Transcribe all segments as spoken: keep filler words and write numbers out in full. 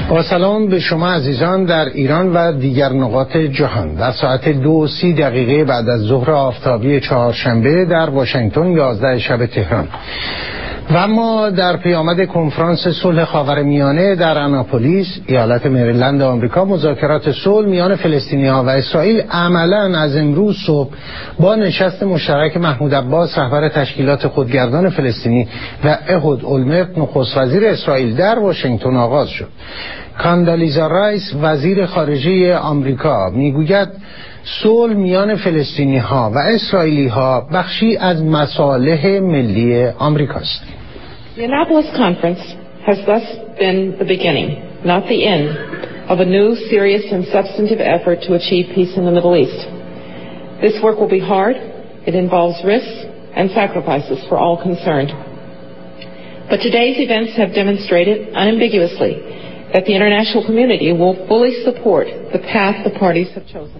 با سلام به شما عزیزان در ایران و دیگر نقاط جهان. در ساعت دو سی دقیقه بعد از ظهر آفتابی چهارشنبه در واشنگتن یازده شب تهران. و ما در پیامد کنفرانس صلح خاورمیانه در آناپولیس ایالت مریلند آمریکا، مذاکرات صلح میان فلسطینی‌ها و اسرائیل عملاً از امروز صبح با نشست مشترک محمود عباس رهبر تشکیلات خودگردان فلسطینی و اهود اولمرت نخست وزیر اسرائیل در واشنگتن آغاز شد. کاندالیزا رایس وزیر خارجه آمریکا میگوید صلح میان فلسطینی ها و اسرائیلی ها بخشی از مصالح ملی آمریکاست. The Annapolis Conference has thus been the beginning, not the end, of a new, serious and substantive effort to achieve peace in the Middle East. This work will be hard. It involves risks and sacrifices for all concerned. But today's events have demonstrated unambiguously that the international community will fully support the path the parties have chosen.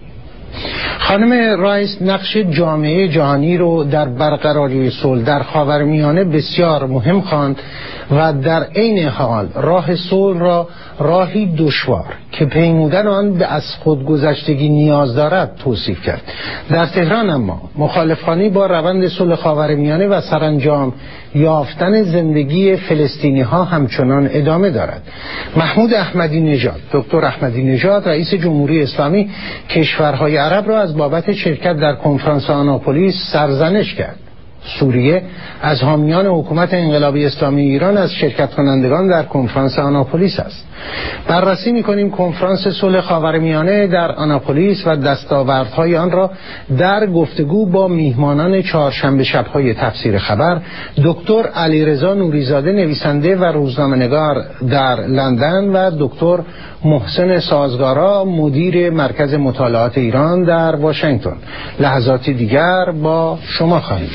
خانم رایس نقش جامعه جهانی رو در برقراری صلح در خاورمیانه بسیار مهم خواند و در عین حال راه صلح را راهی دشوار که پیمودن آن به از خودگذشتگی نیاز دارد توصیف کرد. در تهران اما مخالفانی با روند صلح خاورمیانه و سرانجام یافتن زندگی فلسطینی ها همچنان ادامه دارد. محمود احمدی نژاد، دکتر احمدی نژاد رئیس جمهوری اسلامی کشورهای عرب را از بابت شرکت در کنفرانس آناپولیس سرزنش کرد. سوریه از حامیان حکومت انقلابی اسلامی ایران از شرکت کنندگان در کنفرانس آناپولیس است. بررسی می‌کنیم کنفرانس صلح خاورمیانه در آناپولیس و دستاوردهای آن را در گفتگو با میهمانان چهارشنبه شب‌های تفسیر خبر، دکتر علیرضا نوریزاده نویسنده و روزنامه‌نگار در لندن و دکتر محسن سازگارا مدیر مرکز مطالعات ایران در واشنگتن. لحظاتی دیگر با شما خواهیم.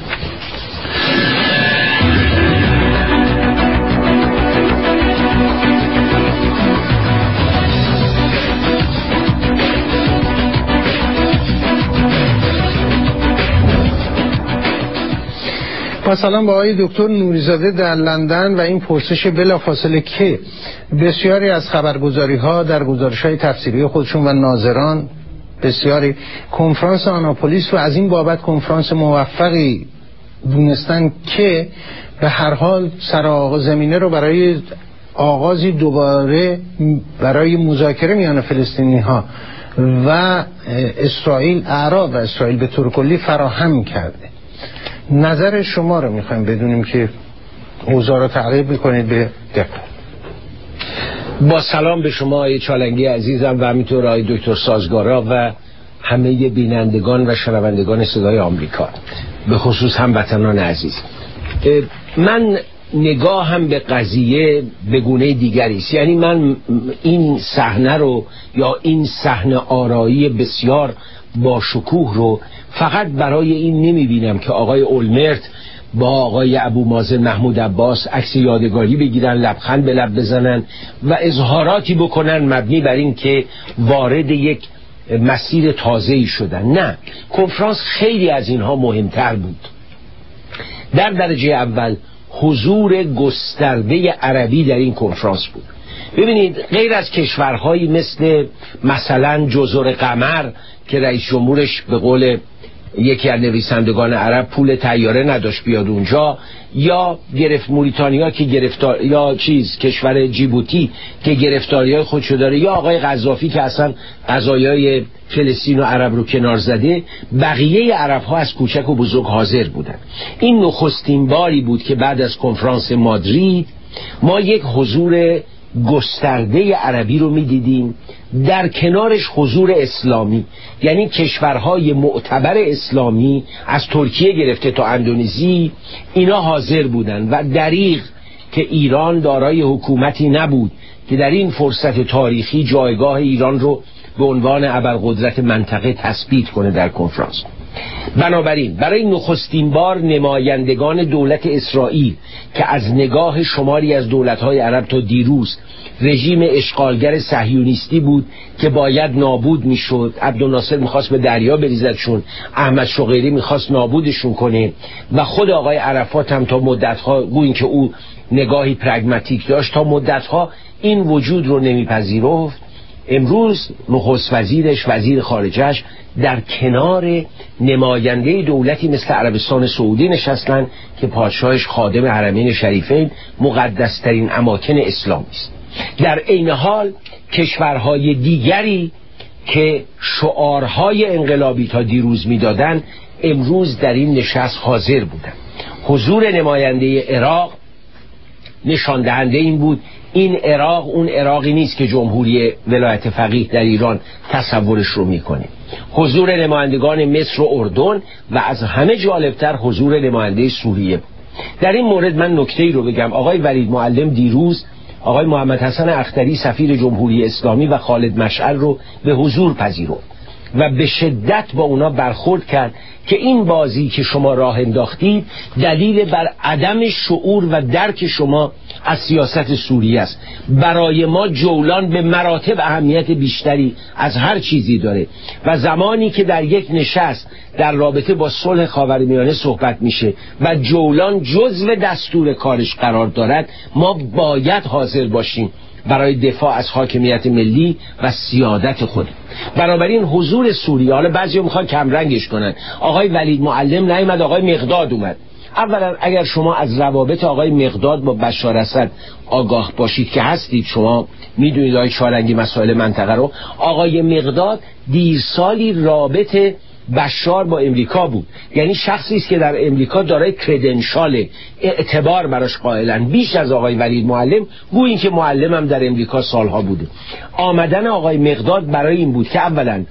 با سلام با آقای دکتر نوریزاده در لندن و این پرسش بلافاصله که بسیاری از خبرگزاری ها در گزارش های تفسیری خودشون و ناظران بسیاری کنفرانس آناپولیس و از این بابت کنفرانس موفقی دونستن که به هر حال سر زمینه رو برای آغازی دوباره برای مذاکره میان فلسطینی ها و اسرائیل، اعراب و اسرائیل به طور کلی فراهم کرده. نظر شما رو میخوایم بدونیم که اوضاع رو تعریف میکنید به دقت. با سلام به شما آقای چالنگی عزیزم و همینطور آقای دکتر سازگارا و همه بینندگان و شنوندگان صدای آمریکا، به خصوص هموطنان عزیز. من نگاهم به قضیه به گونه دیگری است. یعنی من این صحنه رو یا این صحنه آرایی بسیار با شکوه رو فقط برای این نمیبینم که آقای اولمرت با آقای ابو مازن محمود عباس عکس یادگاری بگیرن، لبخند به لب بزنن و اظهاراتی بکنن مبنی بر این که وارد یک مسیر تازه‌ای شدن. نه، کنفرانس خیلی از اینها مهمتر بود. در درجه اول حضور گسترده عربی در این کنفرانس بود. ببینید، غیر از کشورهایی مثل مثلا جزر قمر که رئیس جمهورش به قول یکی از نویسندگان عرب پول طیاره نداشت بیاد اونجا، یا گرفت موریتانیا که گرفتار، یا چیز کشور جیبوتی که گرفتاری‌های خودشو داره، یا آقای قذافی که اصلا قضایای فلسطین و عرب رو کنار زده، بقیه عرب‌ها از کوچک و بزرگ حاضر بودن. این نخستین باری بود که بعد از کنفرانس مادرید ما یک حضور گسترده عربی رو می‌دیدیم، در کنارش حضور اسلامی، یعنی کشورهای معتبر اسلامی از ترکیه گرفته تا اندونزی اینا حاضر بودن و دریغ که ایران دارای حکومتی نبود که در این فرصت تاریخی جایگاه ایران رو به عنوان ابرقدرت منطقه تثبیت کنه در کنفرانس. بنابراین برای نخستین بار نمایندگان دولت اسرائیل که از نگاه شماری از دولت‌های عرب تا دیروز رژیم اشغالگر صهیونیستی بود که باید نابود میشد، عبدالناصر میخواست به دریا بریزدشون، احمد شقیری میخواست نابودشون کنه و خود آقای عرفات هم تا مدتها، گویین که او نگاهی پرگماتیک داشت، تا مدتها این وجود رو نمیپذیرفت، امروز نخست وزیرش، وزیر خارجش در کنار نماینده دولتی مثل عربستان سعودی نشستن که پادشاهش خادم حرمین شریفین، مقدسترین اماکن اسلامی است. در عین حال کشورهای دیگری که شعارهای انقلابی تا دیروز میدادن امروز در این نشست حاضر بودند. حضور نماینده عراق نشان دهنده این بود این عراق اون عراقی نیست که جمهوری ولایت فقیه در ایران تصورش رو میکنه. حضور نمایندگان مصر و اردن و از همه جالبتر حضور نماینده سوریه. در این مورد من نکته‌ای رو بگم. آقای ولید معلم دیروز آقای محمد حسن اختری سفیر جمهوری اسلامی و خالد مشعل رو به حضور پذیرفت و به شدت با اونا برخورد کرد که این بازی که شما راه انداختید دلیل بر عدم شعور و درک شما از سیاست سوریه است. برای ما جولان به مراتب اهمیت بیشتری از هر چیزی داره و زمانی که در یک نشست در رابطه با صلح خاورمیانه صحبت میشه و جولان جزو دستور کارش قرار دارد، ما باید حاضر باشیم برای دفاع از حاکمیت ملی و سیادت خود. بنابراین حضور سوریه، حالا بعضیا میخوان کمرنگش کنن، آقای ولید معلم نیامد، آقای مقداد اومد. اولا اگر شما از روابط آقای مقداد با بشار اسد آگاه باشید که هستید، شما میدونید آقای چالنگی مسائل منطقه رو، آقای مقداد دیرسالی رابطه بشار با امریکا بود، یعنی شخصی است که در امریکا دارای کردنشال اعتبار براش قائلن، بیش از آقای ولید معلم، گویا این که معلم هم در امریکا سالها بوده. آمدن آقای مقداد برای این بود که اولا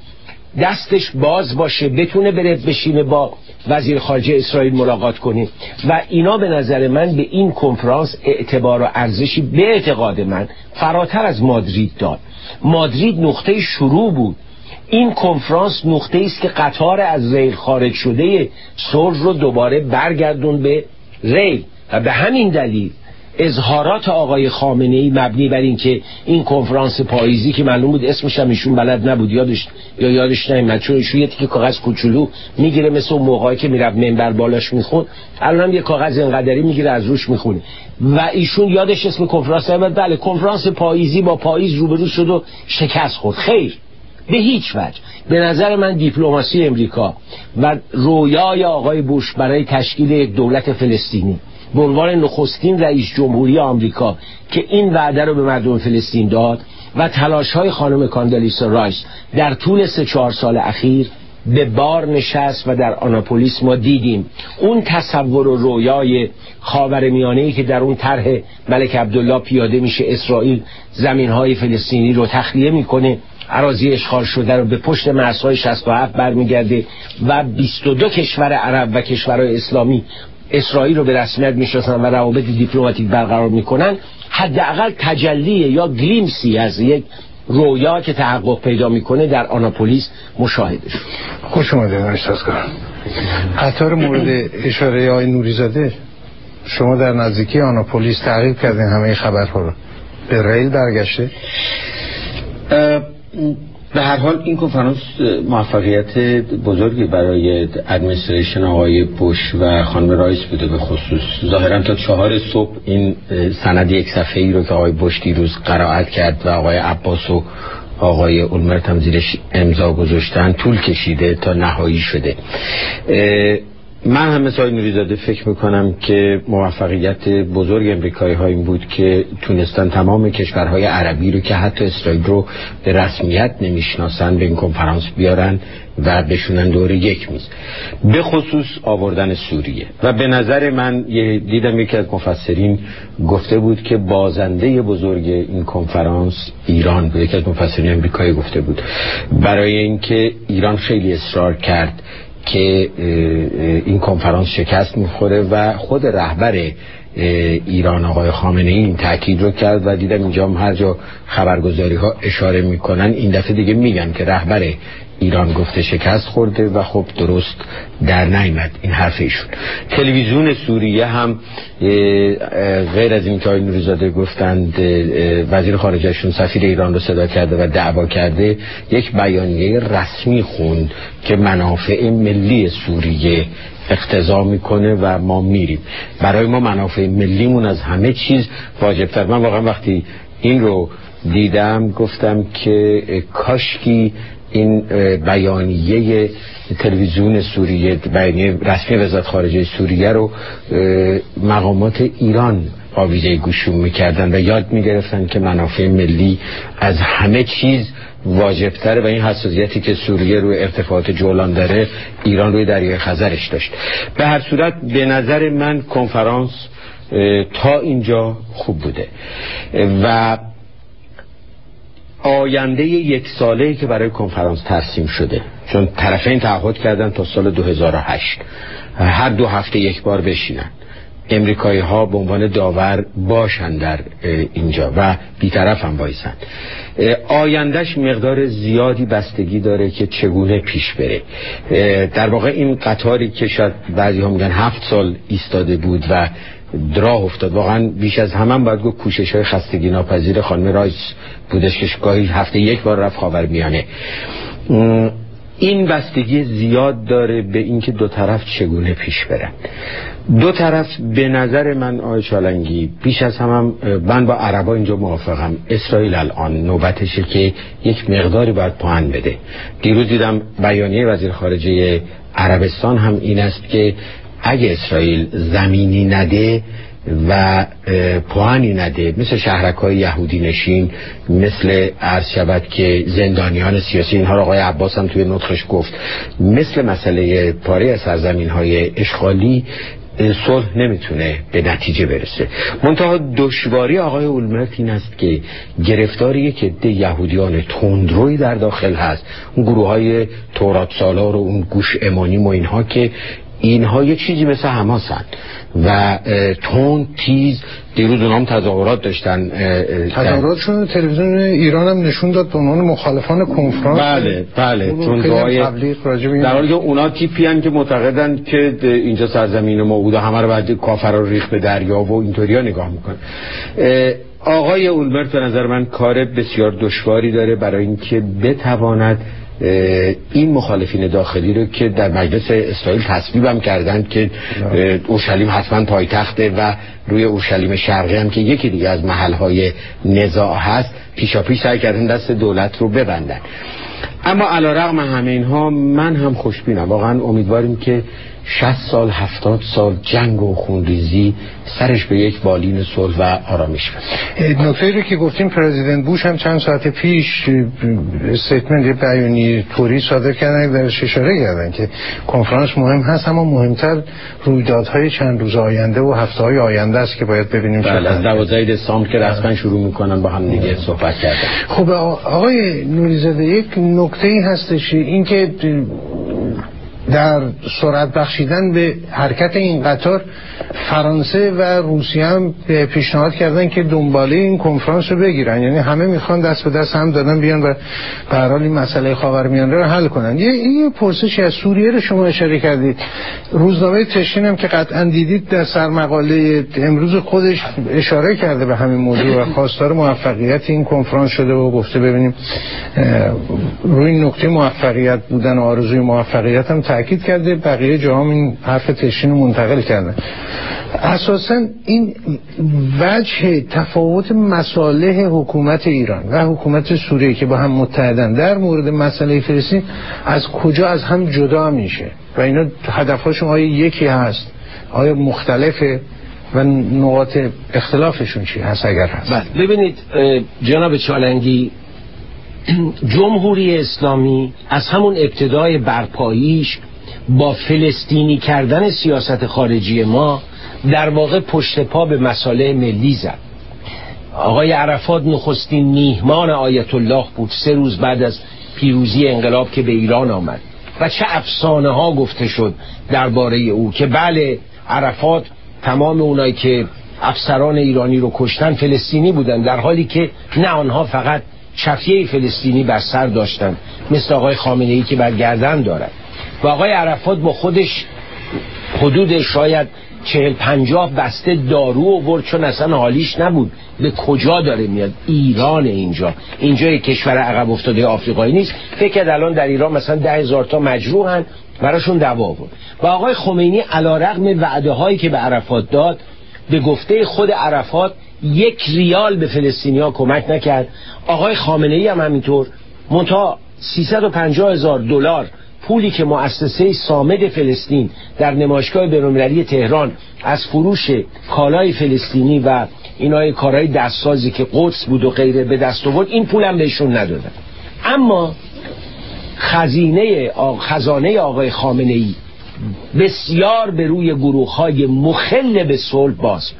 دستش باز باشه، بتونه بره بشینه با وزیر خارجه اسرائیل ملاقات کنه و اینا به نظر من به این کنفرانس اعتبار و ارزشی به اعتقاد من فراتر از مادرید داد. مادرید نقطه شروع بود، این کنفرانس نقطه است که قطار از ریل خارج شده صلح رو دوباره برگردون به ریل و به همین دلیل اظهارات آقای خامنه‌ای مبنی بر این که این کنفرانس پاییزی که معلوم بود اسمش هم ایشون بلد نبود یادش یا یادش نمیاد، چون ایشون یه تیکه کاغذ کوچولو میگیره مثل اون موقعی که میرفت منبر بالاش میخون، الان هم یه کاغذ اینقدری میگیره از روش میخونه و ایشون یادش اسم کنفرانس نمیاد. بله کنفرانس پاییزی با پاییز روبرو شد و شکست خورد. خیر، به هیچ وجه. به نظر من دیپلماسی امریکا و رویای آقای بوش برای تشکیل یک دولت فلسطینی به عنوان نخستین رئیس جمهوری آمریکا که این وعده رو به مردم فلسطین داد و تلاش‌های خانم کاندالیسا رایس در طول سه چهار سال اخیر به بار نشست و در آناپولیس ما دیدیم اون تصور و رویای خاورمیانه‌ای که در اون طرح ملک عبدالله پیاده میشه، اسرائیل زمین‌های فلسطینی رو تخلیه میکنه، اراضی اشغال شده رو به پشت مرزهای شصت و هفت برمیگرده و بیست و دو کشور عرب و کشورهای اسلامی اسرائیل رو به رسمیت میشناسن و روابط دیپلماتیک برقرار میکنن، حداقل تجلی یا گلیمسی از یک رویا که تحقق پیدا میکنه در آناپولیس مشاهده شد. خوش اومدید آقای سازگار. قطار مورد اشاره آقای نوریزاده، شما در نزدیکی آناپولیس تعقیب کردین همه خبرها رو، به ریل برگشته؟ به هر حال این کنفرانس موفقیت بزرگی برای ادمنستریشن آقای بوش و خانم رایس بوده. به خصوص ظاهرا تا چهار صبح این سند یک صفحه‌ای رو که آقای بوش دیروز قرائت کرد و آقای عباس و آقای اولمرت هم زیرش امضا گذاشتن طول کشیده تا نهایی شده. من هم مثل آقای نوریزاده فکر میکنم که موفقیت بزرگ امریکایی ها این بود که تونستن تمام کشورهای عربی رو که حتی اسرائیل رو به رسمیت نمیشناسن به این کنفرانس بیارن و بشونن دور یک میز، به خصوص آوردن سوریه. و به نظر من یه دیدم یکی از مفسرین گفته بود که بازنده بزرگ این کنفرانس ایران بود. یکی از مفسرین امریکایی گفته بود برای اینکه ایران خیلی اصرار کرد که این کنفرانس شکست میخوره و خود رهبر ایران آقای خامنه‌ای این تاکید رو کرد و دیدم اینجا هم هر جا خبرگزاری ها اشاره میکنن این دفعه دیگه میگن که رهبر ایران گفته شکست خورده و خب درست در نیامد این حرف ایشون. تلویزیون سوریه هم غیر از این که آقای نوریزاده گفتند وزیر خارجهشون سفیر ایران رو صدا کرده و دعوا کرده، یک بیانیه رسمی خوند که منافع ملی سوریه اقتضا میکنه و ما میریم. برای ما منافع ملیمون از همه چیز واجبتر. من واقعا وقتی این رو دیدم گفتم که کاشکی این بیانیه تلویزیون سوریه، بیانیه رسمی وزارت خارجه سوریه رو مقامات ایران آویزه گوشون میکردن و یاد میگرفتن که منافع ملی از همه چیز واجبتره و این حساسیتی که سوریه روی ارتفاعات جولان داره ایران روی دریای خزرش داشت. به هر صورت به نظر من کنفرانس تا اینجا خوب بوده و آینده یک ساله‌ای که برای کنفرانس ترسیم شده، چون طرفین تعهد کردن تا سال دو هزار و هشت هر دو هفته یک بار بشینن، امریکایی ها به عنوان داور باشن در اینجا و بیطرف هم بایستن. آیندهش مقدار زیادی بستگی داره که چگونه پیش بره. در واقع این قطاری که شاید بعضی ها میگن هفت سال ایستاده بود و راه افتاد، واقعا بیش از همه هم باید گفت کوشش های خستگی ناپذیر خانم رایس بودش که گاهی هفته یک بار رفت خاورمیانه. این بستگی زیاد داره به اینکه دو طرف چگونه پیش برن. دو طرف به نظر من آقای چالنگی بیش از همه هم من با عربا اینجا موافقم. اسرائیل الان نوبتشه که یک مقداری باید پوان بده. دیروز دیدم بیانیه وزیر خارجه عربستان هم این است که اگه اسرائیل زمینی نده و پوانی نده، مثل شهرک‌های یهودی نشین، مثل عرض شود که زندانیان سیاسی، اینها رو آقای عباس هم توی نطقش گفت، مثل مسئله پاره از سرزمین‌های اشغالی، صلح نمیتونه به نتیجه برسه. منتها دشواری آقای اولمرت این است که گرفتاری که ده یهودیان تندروی در داخل هست، اون گروه های تورات سالار و اون گوش امانیم و اینها، که اینها یه چیزی مثل حماسن و تون تیز. دیروز اونام تظاهرات داشتن، تظاهراتشون تلویزیون ایران هم نشون داد به عنوان مخالفان کنفرانس. بله بله، چون دعای در حالی که اونا تیپی هن که معتقدن که اینجا سرزمین ما بود و همه رو بعد کافرها ریخت به دریا و اینطوری ها نگاه میکن. آقای اولمرت به نظر من کار بسیار دشواری داره برای اینکه بتواند این مخالفین داخلی رو که در مجلس اسرائیل تصویب هم کردن که اورشلیم حتما پایتخته و روی اورشلیم شرقی هم که یکی دیگه از محلهای نزاع هست، پیشا پیش سعی کردن دست دولت رو ببندن. اما علیرغم همه اینها من هم خوشبینم، واقعا امیدواریم که شصت سال هفتاد سال جنگ و خونریزی سرش به یک بالین صلح و آرامش برسه. نکته‌ای رو که گفتیم پرزیدنت بوش هم چند ساعت پیش استیتمنت بیانیه طوری صادر کردن درش اشاره کردن که کنفرانس مهم هست، اما مهمتر رویدادهای چند روز آینده و هفته‌های آینده است که باید ببینیم. بله، از دوازده دسامبر که رسما شروع میکنن با هم دیگه صحبت کردن. خب آقای نوری‌زاده، یک نکته‌ای هستش این که در سرعت بخشیدن به حرکت این قطار فرانسه و روسیه هم پیشنهاد کردن که دنباله این کنفرانس رو بگیرن، یعنی همه میخوان دست به دست هم دادن بیان و به هر حال این مسئله خاورمیانه رو حل کنن. یه یه پرسشی از سوریه رو شما اشاره کردید، روزنامه تشرین هم که قطعا دیدید در سرمقاله امروز خودش اشاره کرده به همین موضوع و خواستار موفقیت این کنفرانس شده و گفته ببینیم روی این نکته موفقیت بودن و آرزوی موفقیت هم تأکید کرده، بقیه جاها این حرف تشرین رو منتقل کردن. اساساً این وجه تفاوت مصالح حکومت ایران و حکومت سوریه که با هم متحدن در مورد مسئله فلسطین از کجا از هم جدا میشه و اینا هدفهاشون آیا یکی هست، آیا مختلفه و نقاط اختلافشون چی هست اگر هست؟ بله ببینید جناب چالنگی، جمهوری اسلامی از همون ابتدای برپاییش با فلسطینی کردن سیاست خارجی ما در واقع پشت پا به مصالح ملی زد. آقای عرفات نخستین میهمان آیت الله بود سه روز بعد از پیروزی انقلاب که به ایران آمد و چه افسانه ها گفته شد درباره او که بله عرفات تمام اونایی که افسران ایرانی رو کشتن فلسطینی بودن، در حالی که نه، آنها فقط شفیه فلسطینی بر سر داشتن، مثل آقای خامنه‌ای که بر گردن دارد. و آقای عرفات با خودش حدود شاید چهل پنجاه بسته دارو آورد، چون اصلا حالیش نبود به کجا داره میاد. ایران اینجا اینجا یک کشور عقب افتاده آفریقایی نیست. فکر کرد الان در ایران مثلا ده هزار تا مجروحن، براشون دوا آورد. و آقای خمینی علیرغم وعده هایی که به عرفات داد، به گفته خود عرفات یک ریال به فلسطینیا کمک نکرد. آقای خامنه ای هم همینطور. منتها سیصد و پنجاه هزار دلار پولی که مؤسسه صامد فلسطین در نمایشگاه بین‌المللی تهران از فروش کالای فلسطینی و اینای کارهای دستسازی که قدس بود و غیره به دست آورد، این پولم بهشون ندادن. اما خزینه خزانه آقای خامنه ای بسیار به روی گروه‌های مخل به صلح باز،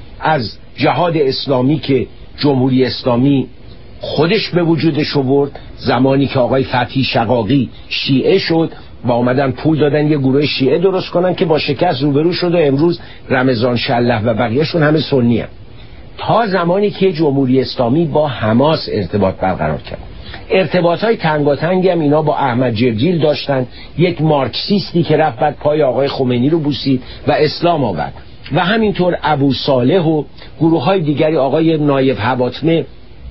از جهاد اسلامی که جمهوری اسلامی خودش به وجودش آورد زمانی که آقای فتحی شقاقی شیعه شد و آمدن پول دادن یه گروه شیعه درست کنن که با شکست روبرو شد و امروز رمضان شله و بقیهشون همه سنی هم. تا زمانی که جمهوری اسلامی با حماس ارتباط برقرار کرد، ارتباطهای تنگاتنگی هم اینا با احمد جبریل داشتن، یک مارکسیستی که رفت بعد پای آقای خمینی رو بوسید و اسلام آورد، و همینطور ابو صالح و گروه های دیگری، آقای نایب حواتمه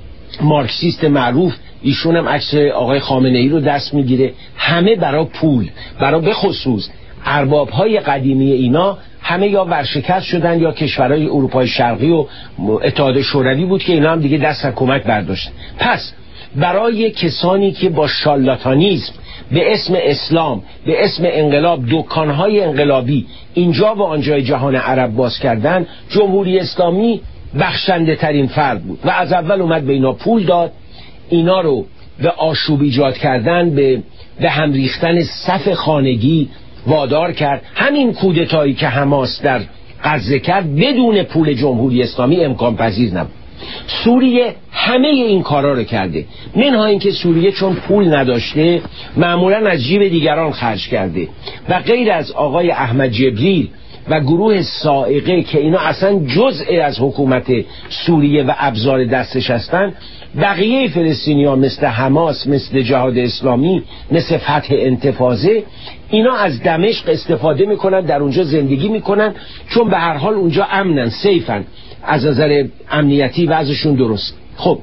مارکسیست معروف، ایشون هم عکس آقای خامنه ای رو دست میگیره. همه برای پول، برای به خصوص ارباب های قدیمی اینا همه یا ورشکست شدن یا کشورهای اروپای شرقی و اتحاد شوروی بود که اینا هم دیگه دست از کمک برداشتن. پس برای کسانی که با شارلاتانیسم به اسم اسلام، به اسم انقلاب، دکانهای انقلابی اینجا و آنجای جهان عرب باز کردن، جمهوری اسلامی بخشنده ترین فرد بود و از اول اومد به اینا پول داد، اینا رو به آشوب ایجاد کردن، به به هم ریختن صف خانگی وادار کرد. همین کودتایی که حماس در غزه کرد بدون پول جمهوری اسلامی امکان پذیر نبود. سوریه همه این کارا رو کرده، منها اینکه سوریه چون پول نداشته معمولا از جیب دیگران خرج کرده و غیر از آقای احمد جبریل و گروه صاعقه که اینا اصلا جزء از حکومت سوریه و ابزار دستش هستن، بقیه فلسطینی‌ها مثل حماس، مثل جهاد اسلامی، مثل فتح انتفاضه، اینا از دمشق استفاده میکنن، در اونجا زندگی میکنن، چون به هر حال اونجا امنن، سیفن، از نظر امنیتی وضعشون درست. خب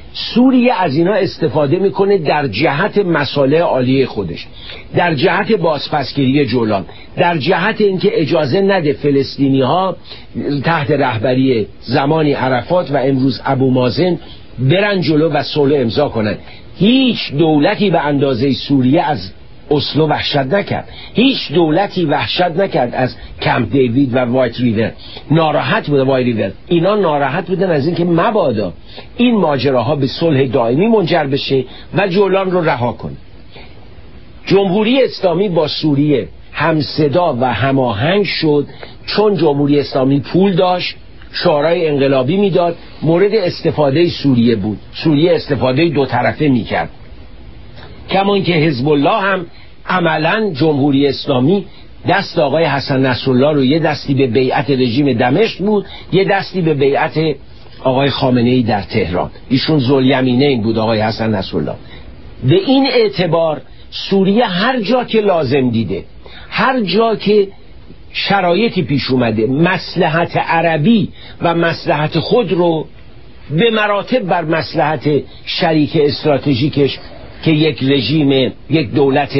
سوریه از اینا استفاده میکنه در جهت مصالح عالیه خودش، در جهت بازپسگیری جولان، در جهت اینکه اجازه نده فلسطینی ها تحت رهبری زمانی عرفات و امروز ابو مازن برن جلو و صلح امضا کنن. هیچ دولتی به اندازه سوریه از اسلو وحشت نکرد، هیچ دولتی وحشت نکرد از کمپ دیوید و وایت ریور. ناراحت بوده وایت ریور، اینا ناراحت بودن از اینکه مبادا این ماجراها به صلح دائمی منجر بشه و جولان رو رها کنه. جمهوری اسلامی با سوریه همصدا و هماهنگ شد چون جمهوری اسلامی پول داشت، شورای انقلابی میداد، مورد استفاده سوریه بود، سوریه استفاده دو طرفه میکرد. کمان که حزب الله هم عملا جمهوری اسلامی دست آقای حسن نصرالله رو یه دستی به بیعت رژیم دمشق بود، یه دستی به بیعت آقای خامنه ای در تهران. ایشون ذوالیمینین بود آقای حسن نصرالله. به این اعتبار سوریه هر جا که لازم دیده، هر جا که شرایطی پیش اومده، مصلحت عربی و مصلحت خود رو به مراتب بر مصلحت شریک استراتژیکش که یک رژیم، یک دولت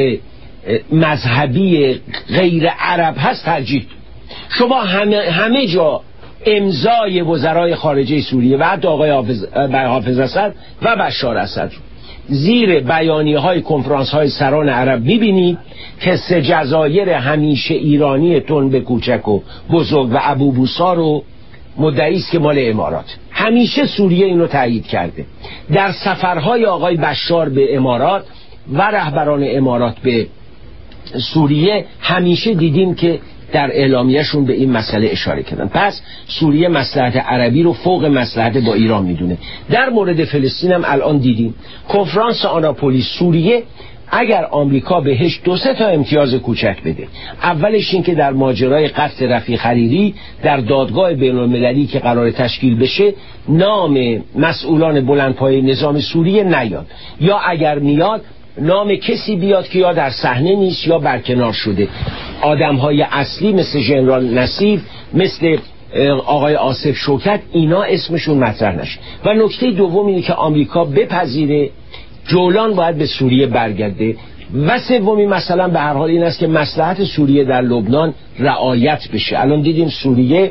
مذهبی غیر عرب هست ترجیح. شما همه, همه جا امضای وزرای خارجه سوریه و حتی آقای حافظ, حافظ اسد و بشار اسد زیر بیانیه های کنفرانس های سران عرب میبینید که سه جزایر همیشه ایرانی تن کوچک و بزرگ و ابو بوسا رو مدعی است که مال امارات. همیشه سوریه اینو تایید کرده. در سفرهای آقای بشار به امارات و رهبران امارات به سوریه همیشه دیدیم که در اعلامیه‌شون به این مسئله اشاره کردن. پس سوریه مصلحت عربی رو فوق مصلحت با ایران میدونه. در مورد فلسطین هم الان دیدیم کنفرانس آناپولیس سوریه، اگر آمریکا بهش دو سه تا امتیاز کوچک بده، اولش این که در ماجرای قتل رفیق حریری در دادگاه بین‌المللی که قرار تشکیل بشه نام مسئولان بلندپایه نظام سوریه نیاد، یا اگر میاد نام کسی بیاد که یا در صحنه نیست یا برکنار شده. آدم‌های اصلی مثل ژنرال نصیف، مثل آقای آصف شوکت، اینا اسمشون مطرح نشه. و نکته دوم اینه که آمریکا بپذیره جولان باید به سوریه برگرده. و سومی مثلا به هر حال این است که مصلحت سوریه در لبنان رعایت بشه. الان دیدیم سوریه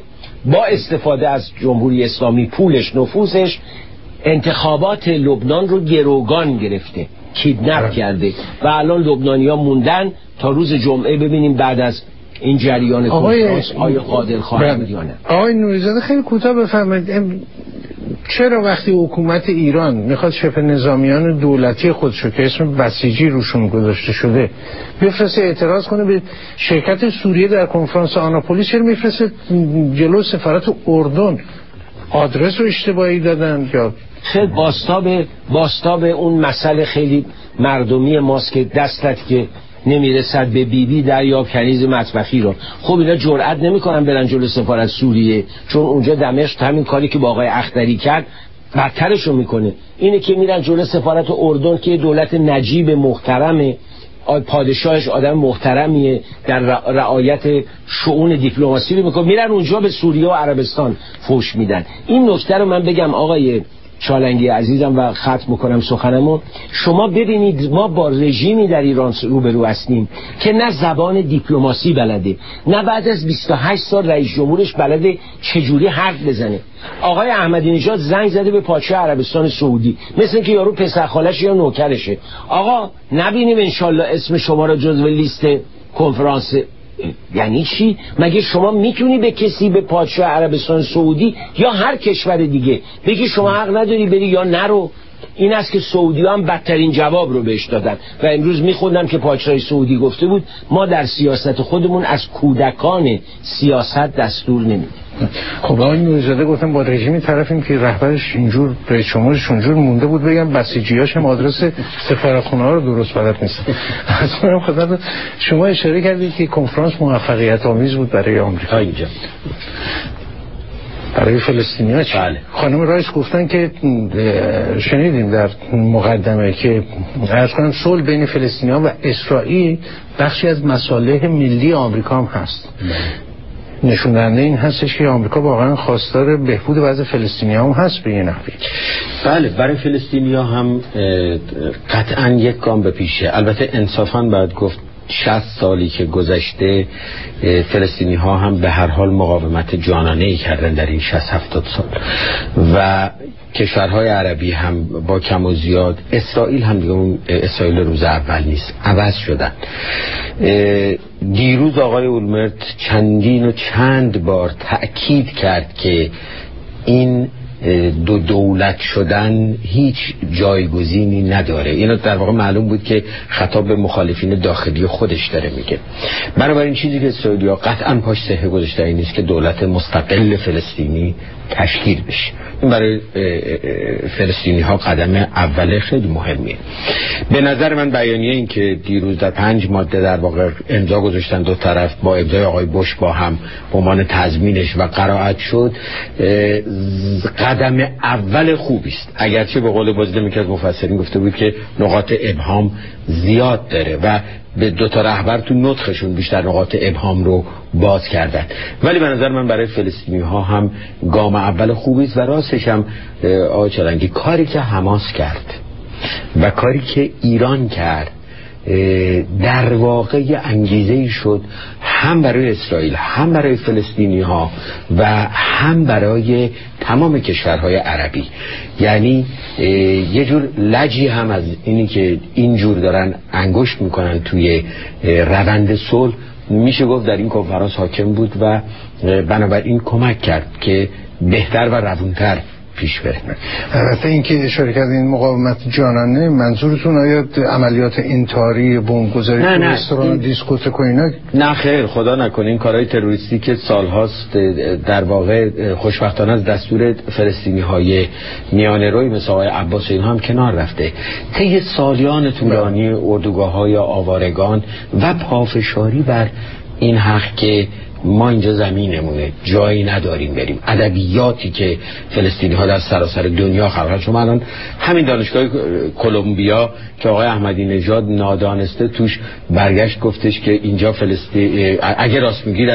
با استفاده از جمهوری اسلامی، پولش، نفوذش، انتخابات لبنان رو گروگان گرفته، کیدنپ کرده و الان لبنانی‌ها موندن تا روز جمعه ببینیم بعد از این جریان کنفرانس آیا قادر خواهند یا نه. آقای نوری‌زاده خیلی کوتاه بفرمایید، چرا وقتی حکومت ایران میخواد شبه نظامیان دولتی خودشو که اسم بسیجی روشون گذاشته شده بفرسته اعتراض کنه به شرکت سوریه در کنفرانس آناپولیس، چرا میفرسته جلو سفارت اردن؟ آدرس رو اشتباهی دادن یا خیلی باستاب باستاب اون مسئله خیلی مردمی ماست که دستت که نمیرسد به بیبی بی در یا کنیز مطبخی رو. خب اینا جرئت نمیکنن برن جلو سفارت سوریه، چون اونجا دمشق همین کاری که با آقای اختری کرد بدترشو میکنه. اینه که میرن جلو سفارت اردن که دولت نجیب محترمه، پادشاهش آدم محترمیه، در رعایت شؤون دیپلماسی رو میکنه، میرن اونجا به سوریه و عربستان فوش میدن. این نکته رو من بگم آقای چالنگی عزیزم و ختم میکنم سخنمو. شما ببینید ما با رژیمی در ایران روبرو هستیم که نه زبان دیپلماسی بلده، نه بعد از بیست و هشت سال رئیس جمهورش بلده چجوری حرف بزنه. آقای احمدی نژاد زنگ زده به پادشاه عربستان سعودی، مثل اینکه یارو پسر خالش یا نوکرشه، آقا نبینیم انشالله اسم شما را جزو لیست کنفرانس. یعنی چی؟ مگه شما میتونی به کسی، به پادشاه عربستان سعودی یا هر کشور دیگه بگی شما حق نداری بری یا نرو؟ این است که سعودی هم بدترین جواب رو بهش دادن و امروز میخوندم که پادشاه سعودی گفته بود ما در سیاست خودمون از کودکان سیاست دستور نمیدیم. خب آقای نوری‌زاده گفتم با رژیمی طرفیم که رهبرش اینجور رئیس جمهورش اونجور مونده بود، بگم بسیجیاش هم آدرس سفارتخونه ها رو درست بلد نیست. اصلا خدمت شما اشاره کردید که کنفرانس موفقیت آمیز بود برای آمریکا اینجا، برای فلسطینی‌ها چی؟ بله. خانم رایس گفتن که شنیدیم در مقدمه که عرض کنم صلح بین فلسطینی‌ها و اسرائیل بخشی از مصالح ملی آمریکا هم هست. بله. نشون دهنده این هستش که آمریکا واقعا خواستار بهبود وضع فلسطینی‌ها هم هست به یه نحوی. بله، برای فلسطینی‌ها هم قطعاً یک گام به پیشه. البته انصافاً باید گفت شصت سالی که گذشته فلسطینی ها هم به هر حال مقاومت جانانه‌ای کردن در این شصت هفتاد سال و کشورهای عربی هم با کم و زیاد، اسرائیل هم دیگه اون اسرائیل روز اول نیست، عوض شدن. دیروز آقای اولمرت چندین و چند بار تأکید کرد که این دو دولت شدن هیچ جایگزینی نداره. اینو در واقع معلوم بود که خطاب به مخالفین داخلی خودش داره میگه. بنابراین چیزی که اسرائیلیا قطعا پاش صحه گذاشته این نیست که دولت مستقل فلسطینی تشکیل بشه. این برای فلسطینی ها قدم اول خیلی مهمیه. به نظر من بیانیه این که دیروز در پنج ماده در واقع امضا گذاشتن دو طرف با امضای آقای بوش با هم به عنوان تضمینش و قرائت شد، قدم اول خوبی است. اگرچه به قول بازدیدم که از مفسرین گفته بود که نقاط ابهام زیاد داره و به دو تا رهبر تو نطقشون بیشتر نقاط ابهام رو باز کردن، ولی به نظر من برای فلسطینی ها هم گام اول خوبی است و راستش هم آقای چالنگی کاری که حماس کرد و کاری که ایران کرد در واقع یه انگیزه‌ای شد هم برای اسرائیل، هم برای فلسطینی ها و هم برای تمام کشورهای عربی. یعنی یه جور لجی هم از اینی که اینجور دارن انگشت میکنن توی روند صلح میشه گفت در این کنفرانس حاکم بود و بنابراین کمک کرد که بهتر و روونتر پیش بره. البته این که اشاره کردین مقاومت جانانه، منظورتون آیا عملیات انتحاری، بمبگذاری تو رستوران، دیسکوتک و اینا؟ نه خیر، خدا نکنه. این کارهای تروریستی که سالهاست در واقع خوشبختانه از دستور فلسطینی های میانه روی مثل آقای عباس اینها هم کنار رفته. طی سالیان طولانی اردوگاه های آوارگان و پافشاری بر این حق که ما اینجا زمینمونه، جایی نداریم بریم. ادبیاتی که فلسطینی ها در سراسر دنیا خلق، شما الان همین دانشگاه کلمبیا که آقای احمدی نژاد نادانسته توش برگشت گفتش که اینجا فلسطین، اگه راست میگید از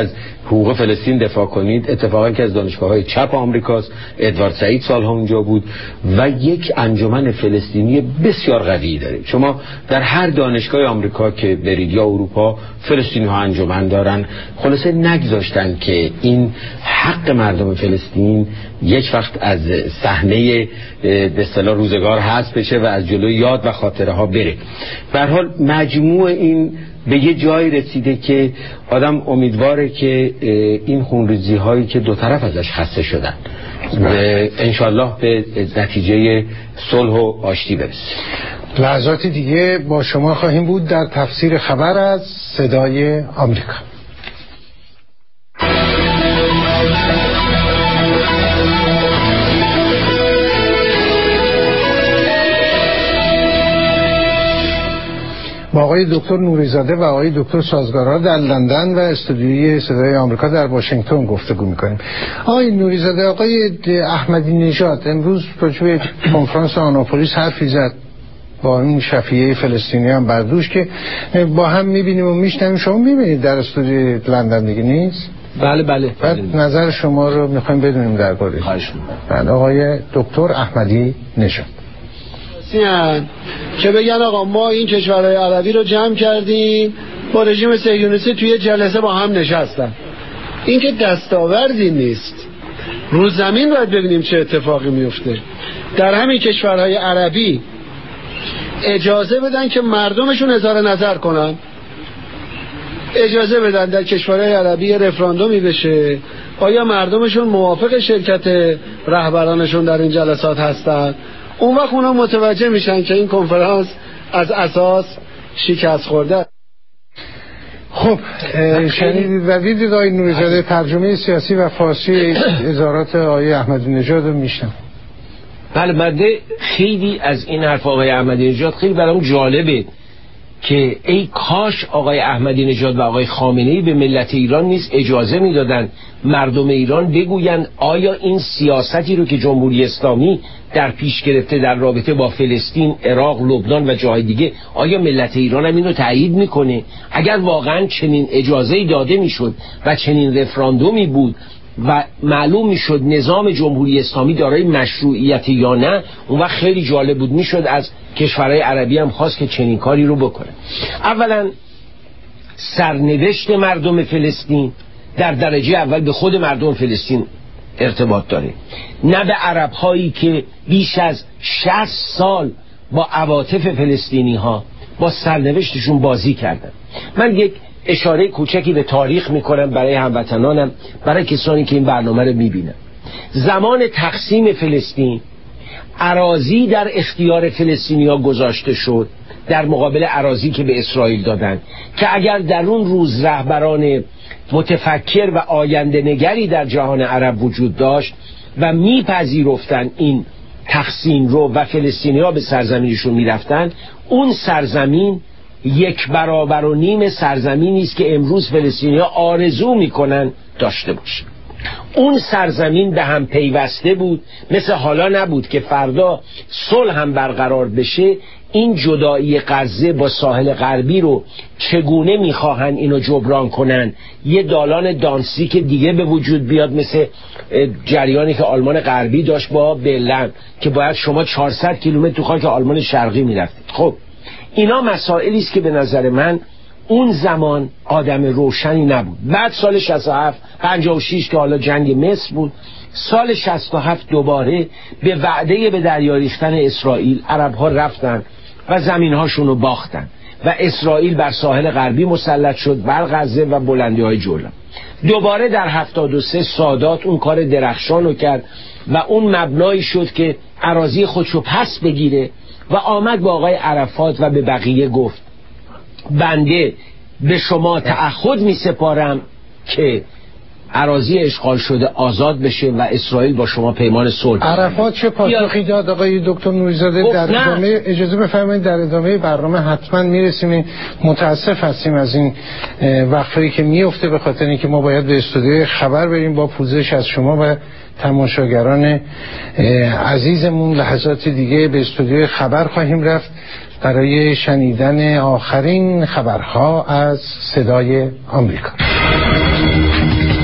حقوق فلسطین دفاع کنید. اتفاقا که از دانشگاه‌های چپ آمریکاست، ادوارد سعید سالها اونجا بود و یک انجمن فلسطینی بسیار قوی داره. شما در هر دانشگاه آمریکا که برید یا اروپا، فلسطینی‌ها انجمن دارن. خلاصه نگذاشتن که این حق مردم فلسطین یک وقت از صحنه به اصطلاح روزگار حذف بشه و از جلوی یاد و خاطره ها بره. به هر حال مجموع این به یه جایی رسیده که آدم امیدواره که این خونریزی هایی که دو طرف ازش خسته شدن انشالله به نتیجه صلح و آشتی برسه. لحظات دیگه با شما خواهیم بود در تفسیر خبر از صدای آمریکا. با آقای دکتر نوری‌زاده و آقای دکتر سازگارا در لندن و استودیوی صدای آمریکا در واشنگتن گفتگو می‌کنیم. آقای نوری‌زاده، آقای احمدی نژاد امروز راجع به کنفرانس آناپولیس حرفی زد با این شفیع فلسطینی هم بردوش که با هم می‌بینیم و می‌شنویم. شما می‌بینید در استودیوی لندن دیگه نیست؟ بله بله. بعد نظر شما رو می‌خوایم بدونیم درباره. خواهش می‌کنم. آقای دکتر احمدی نژاد که بگن آقا ما این کشورهای عربی رو جمع کردیم با رژیم صهیونیستی توی جلسه با هم نشستن. این که دستاوردی نیست. رو زمین باید ببینیم چه اتفاقی میفته. در همین کشورهای عربی اجازه بدن که مردمشون اظهار نظر کنن، اجازه بدن در کشورهای عربی رفراندومی بشه آیا مردمشون موافق شرکت رهبرانشون در این جلسات هستن. اون وقت اونا متوجه میشن که این کنفرانس از اساس شکست خورده. خب شنیدید و دیدید آقای نوری‌زاده ترجمه سیاسی و فارسی اظهارات آقای احمدی نژاد رو میشنم. بله بنده خیلی از این حرف آقای احمدی نژاد خیلی برام جالبه که ای کاش آقای احمدی نژاد و آقای خامنه‌ای به ملت ایران نیز اجازه میدادن مردم ایران بگویند آیا این سیاستی رو که جمهوری اسلامی در پیش گرفته در رابطه با فلسطین، عراق، لبنان و جای دیگه، آیا ملت ایران هم اینو تایید میکنه؟ اگر واقعا چنین اجازه‌ای داده میشد و چنین رفراندومی بود و معلوم میشد نظام جمهوری اسلامی دارای مشروعیت یا نه، اون وقت خیلی جالب بود، میشد از کشورهای عربی هم خواست که چنین کاری رو بکنه. اولا سرنوشت مردم فلسطین در درجه اول به خود مردم فلسطین ارتباط داره، نه به عرب هایی که بیش از شصت سال با عواطف فلسطینی ها با سرنوشتشون بازی کردن. من یک اشاره کوچکی به تاریخ میکنم برای هموطنانم، برای کسانی که این برنامه رو میبینن. زمان تقسیم فلسطین اراضی در اختیار فلسطینی ها گذاشته شد در مقابل اراضی که به اسرائیل دادن، که اگر در اون روز رهبران متفکر و آینده نگری در جهان عرب وجود داشت و میپذیرفتن این تقسیم رو و فلسطینی ها به سرزمینشون میرفتن، اون سرزمین یک برابر و نیم سرزمینی است که امروز فلسطینی ها آرزو میکنن داشته باشه. اون سرزمین به هم پیوسته بود، مثل حالا نبود که فردا صلح هم برقرار بشه. این جدایی غزه با ساحل غربی رو چگونه میخواهن اینو جبران کنن؟ یه دالان دانسیک دیگه به وجود بیاد، مثل جریانی که آلمان غربی داشت با برلین که باید شما چهارصد کیلومتر تو خاک آلمان شرقی میرفتید. خب اینا مسائلی است که به نظر من اون زمان آدم روشنی نبود. بعد سال شصت و هفت پنجاه و شش که حالا جنگ مصر بود، سال شصت و هفت دوباره به وعده به دریا ریختن اسرائیل عرب ها رفتن و زمین هاشون رو باختن و اسرائیل بر ساحل غربی مسلط شد، بر غزه و بلندی های جولان. دوباره در هفتاد و سه سادات اون کار درخشان رو کرد و اون مبنایی شد که اراضی خودشو پس بگیره و آمد با آقای عرفات و به بقیه گفت بنده به شما تعهد می سپارم که اراضی اشغال شده آزاد بشه و اسرائیل با شما پیمان صلح. عرفات چه پاسخی داد آقای دکتر نوری‌زاده؟ در ادامه اجازه بفرمایید در ادامه برنامه حتما میرسیم. متاسف هستیم از این وقفه‌ای که میفته، به خاطر اینکه ما باید به استودیوی خبر بریم. با پوزش از شما و تماشاگران عزیزمون لحظات دیگه به استودیوی خبر خواهیم رفت برای شنیدن آخرین خبرها از صدای آمریکا.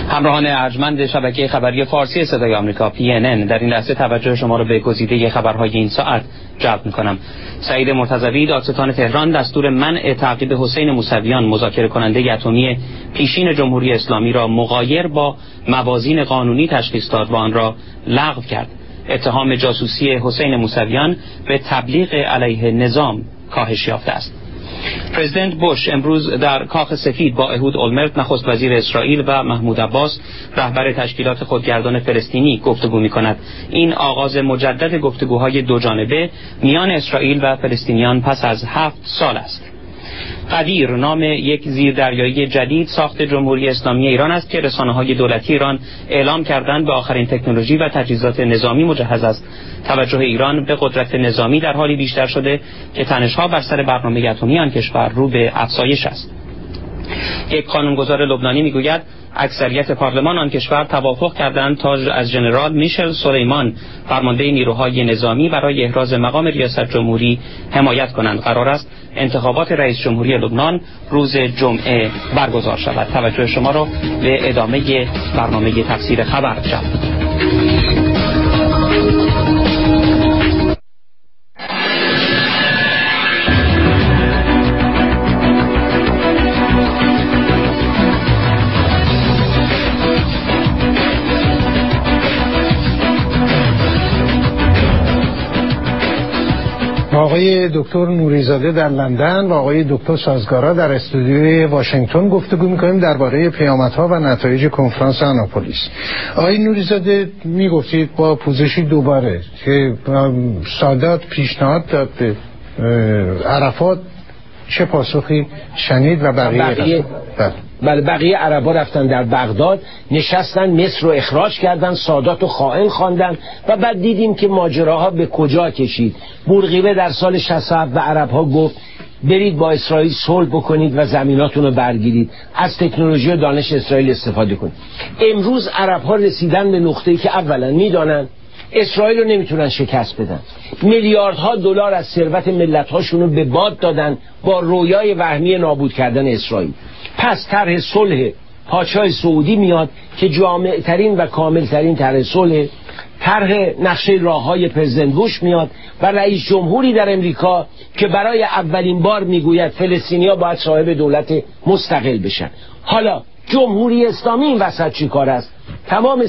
همراهان ارجمند شبکه خبری فارسی صدای آمریکا پی ان ان، در این لحظه توجه شما را به گزیده خبرهای این ساعت جلب می‌کنم. سعید مرتضوی دادستان تهران دستور منع تعقیب حسین موسویان مذاکره کننده اتمی پیشین جمهوری اسلامی را مغایر با موازین قانونی تشخیص داد و آن را لغو کرد. اتهام جاسوسی حسین موسویان به تبلیغ علیه نظام کاهش یافته است. پرزیدنت بوش امروز در کاخ سفید با اهود اولمرت نخست وزیر اسرائیل و محمود عباس رهبر تشکیلات خودگردان فلسطینی گفتگو می‌کند. این آغاز مجدد گفتگوهای دو جانبه میان اسرائیل و فلسطینیان پس از هفت سال است. قدیر نام یک زیردریایی جدید ساخت جمهوری اسلامی ایران است که رسانه‌های دولتی ایران اعلام کردند به آخرین تکنولوژی و تجهیزات نظامی مجهز است. توجه ایران به قدرت نظامی در حالی بیشتر شده که تنش‌ها بر سر برنامه اتمی آن کشور رو به افزایش است. یک قانونگذار لبنانی میگوید اکثریت پارلمان آن کشور توافق کردند تا از ژنرال میشل سلیمان فرمانده نیروهای نظامی برای احراز مقام ریاست جمهوری حمایت کنند. قرار است انتخابات رئیس جمهوری لبنان روز جمعه برگزار شود. توجه شما را به ادامه برنامه تفسیر خبر جلب. آقای دکتر نوریزاده در لندن و آقای دکتر سازگارا در استودیوی واشنگتن گفتگو می‌کنیم درباره پیامدها و نتایج کنفرانس آناپولیس. آقای نوریزاده میگفتید با پوزشی دوباره که سادات پیشنهاد داد به عرفات، چه پاسخی شنید و بقیه بقیه بله بقیه عربا رفتن در بغداد نشستن، مصر رو اخراج کردن، سادات رو خائن خواندن و بعد دیدیم که ماجراها به کجا کشید. بورقیبه در سال شصت و هفت به عربها گفت برید با اسرائیل صلح بکنید و زمیناتون رو برگیرید، از تکنولوژی و دانش اسرائیل استفاده کنید. امروز عربها رسیدن به نقطه‌ای که اولا میدانن اسرائیل رو نمیتونن شکست بدن، میلیاردها دلار از ثروت ملت‌هاشون رو به باد دادن با رویای وهمی نابود کردن اسرائیل. پس طرح صلح پادشاه سعودی میاد که جامع ترین و کامل ترین طرح صلح، طرح نقشه راههای پرزیدنت بوش میاد و رئیس جمهوری در امریکا که برای اولین بار میگوید فلسطینیا باید صاحب دولت مستقل بشن. حالا جمهوری اسلامی این وسط چی کار است؟ تمام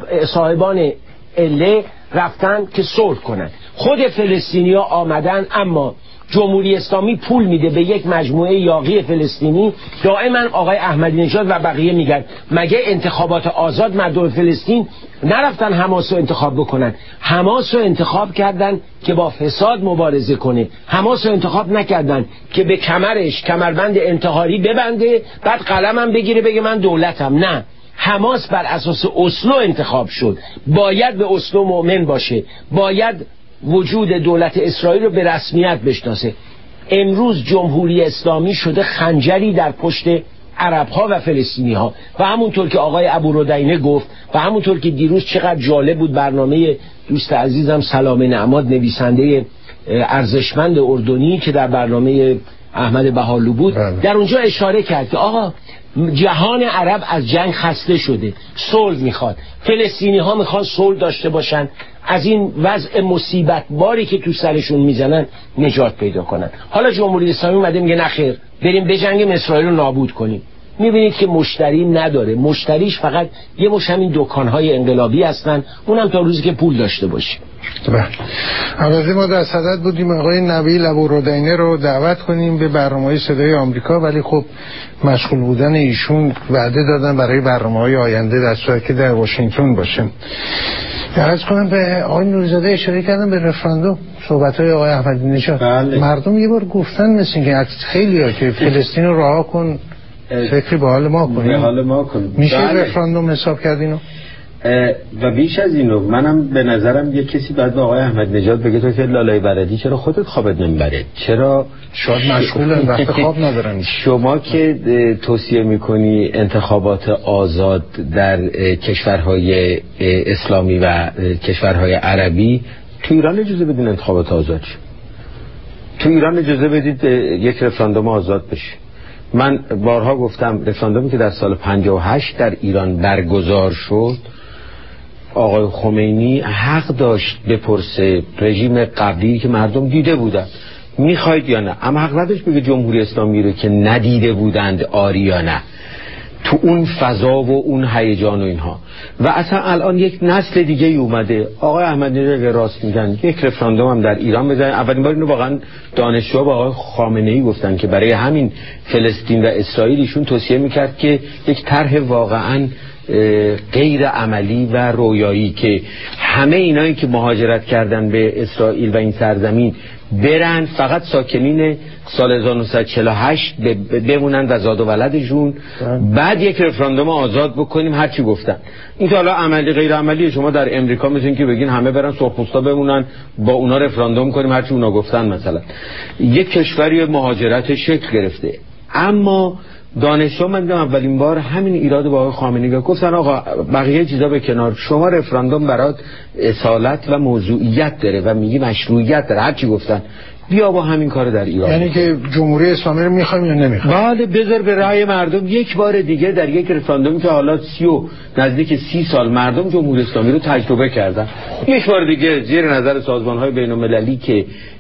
صاحبان اله رفتن که صلح کنن، خود فلسطینیا آمدن، اما جمهوری اسلامی پول میده به یک مجموعه یاغی فلسطینی. دائما آقای احمدی نژاد و بقیه میگن مگه انتخابات آزاد مردم فلسطین نرفتن حماس رو انتخاب بکنن؟ حماس رو انتخاب کردن که با فساد مبارزه کنه، حماس رو انتخاب نکردن که به کمرش کمربند انتحاری ببنده بعد قلمم بگیره بگه من دولتم. نه، حماس بر اساس اسلو انتخاب شد، باید به اسلو مؤمن باشه، باید وجود دولت اسرائیل رو به رسمیت بشناسه. امروز جمهوری اسلامی شده خنجری در پشت عربها و فلسطینی ها و همونطور که آقای ابوردینه گفت و همونطور که دیروز چقدر جالب بود برنامه دوست عزیزم سلام نعماد نویسنده ارزشمند اردنی که در برنامه احمد بهالو بود در اونجا اشاره کرد که آقا جهان عرب از جنگ خسته شده، صلح میخواد، فلسطینی ها میخوان صلح داشته باشن، از این وضع مصیبت باری که تو سرشون میزنن نجات پیدا کنن. حالا جمهوری اسلامی اومده میگه نخیر بریم بجنگیم اسرائیل رو نابود کنیم. میبینید که مشتری نداره، مشتریش فقط یه مش همین دکانهای انقلابی هستن، اونم تا روزی که پول داشته باشه. البته ما در صدد بودیم آقای نبیل ابوردینه رو دعوت کنیم به برنامه‌های صدای آمریکا، ولی خب مشغول بودن ایشون وعده دادن برای برنامه‌های آینده در صورتی که در واشنگتن باشه. عرض کنم به آقای نوریزاده اشاره کردم به رفراندوم، صحبت‌های آقای احمدی نژاد. بله. مردم یه بار گفتن مثل که خیلی‌ها که فلسطین رو رها کن، فکری به حال ما کنیم. به حال ما کنیم. میشه بله. رفراندوم حساب کرد اینو؟ و بیش از اینو منم به نظرم یک کسی بعد به آقای احمد نژاد بگه تو که لالای بردی چرا خودت خوابت نمیبره؟ چرا شاید مشغولن وقت خواب ندارن. شما که توصیه میکنی انتخابات آزاد در کشورهای اسلامی و کشورهای عربی، تو ایران اجازه بدین انتخابات آزاد شه؟ تو ایران اجازه بدید یک رفراندوم آزاد بشه؟ من بارها گفتم رفراندومی که در سال پنجاه و هشت در ایران برگزار شد، آقای خمینی حق داشت بپرسه رژیم قبلی که مردم دیده بودند میخواید یا نه، اما حق نداشت بگه جمهوری اسلامی رو که ندیده بودند آری یا نه، تو اون فضا و اون هیجان و اینها. و اصلا الان یک نسل دیگه ای اومده. آقای احمدی نژاد راست میگن، یک رفراندوم هم در ایران بزنن. اولین بار اینو واقعا دانشجوها با آقای خامنه ای گفتن که برای همین فلسطین و اسرائیل ایشون توصیه میکرد که یک طرح واقعا غیر عملی و رویایی که همه اینایی که مهاجرت کردن به اسرائیل و این سرزمین برن، فقط ساکنین سال هزار و نهصد و چهل و هشت بمونن و زاد و ولدشون، بعد یک رفراندوم آزاد بکنیم. هرچی گفتن این که حالا عملی غیر عملی، شما در امریکا میتونین که بگین همه برن سرخپوستا بمونن با اونا رفراندوم کنیم، هرچی اونا گفتن. مثلا یک کشوری مهاجرت شکل گرفته، اما دانشجو من دیدم اولین بار همین ایراد با آقای خامنه‌ای گفتن آقا بقیه چیزا به کنار، شما رفراندوم برات اصالت و موضوعیت داره و میگی مشروعیت داره، هرچی گفتن بیا با همین کار در ایران. یعنی که جمهوری اسلامی رو میخوایم یا نمیخوایم؟ بله، بذار به رأی مردم یک بار دیگه در یک رفراندومی که حالا سی و نزدیک سی سال مردم جمهوری اسلامی رو تجربه کردن، یک بار دیگه زیر نظر سازمان‌های بین‌المللی که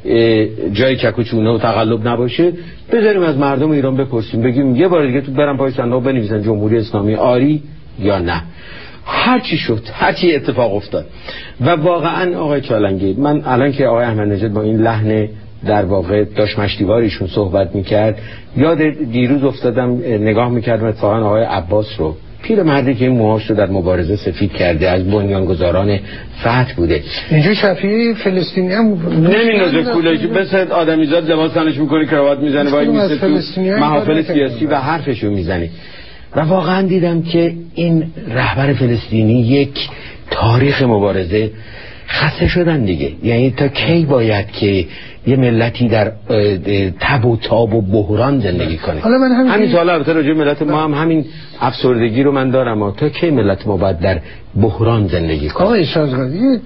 جای چک و چونه و تقلب نباشه، بذاریم از مردم ایران بپرسیم، بگیم یه بار دیگه تو برن پای صندوق بنویسن جمهوری اسلامی آری یا نه. هر چی شد، هر چی اتفاق افتاد. و واقعا آقای چالنگی، من الان که آقای احمد نژاد با این لحن در واقع داشت مشتیواریشون صحبت میکرد، یاد دیروز افتادم، نگاه میکردم اتفاقا آقای عباس رو، پیر مردی که این موهاش رو در مبارزه سفید کرده، از بنیانگذاران فتح بوده. اینجا شفیع فلسطینی هم نمی‌نازه کولش، مثل آدمیزاد لباس تنش میکنه، کراوات میزنه، وای میسه تو محافل سیاسی و حرفشو میزنه. و واقعا دیدم که این رهبر فلسطینی یک تاریخ مبارزه خسته شدن دیگه. یعنی تا کی باید که یه ملتی در تب و تاب و بحران زندگی کنه؟ حالا من همین همین سوال البته راجع ملت ما هم همین افسردگی رو من دارم، اما تا کی ملت ما باید در بحران زندگی کنه؟ آقای شازگان یه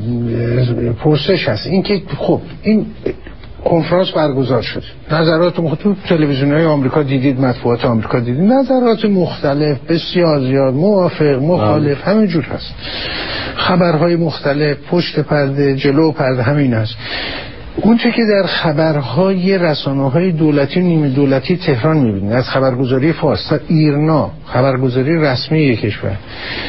پرسش هست، این که خب این کنفرانس برگزار شد، نظرات مختلف تو تلویزیون‌های آمریکا دیدید، مطبوعات آمریکا دیدید، نظرات مختلف، بسیار زیاد، موافق، مخالف، همین جور هست، خبرهای مختلف، پشت پرده، جلو پرده، همین هست. اون چه که در خبرهای رسانه‌های دولتی و نیمه دولتی تهران می‌بینید، از خبرگزاری فارس تا ایرنا، خبرگزاری رسمی کشور،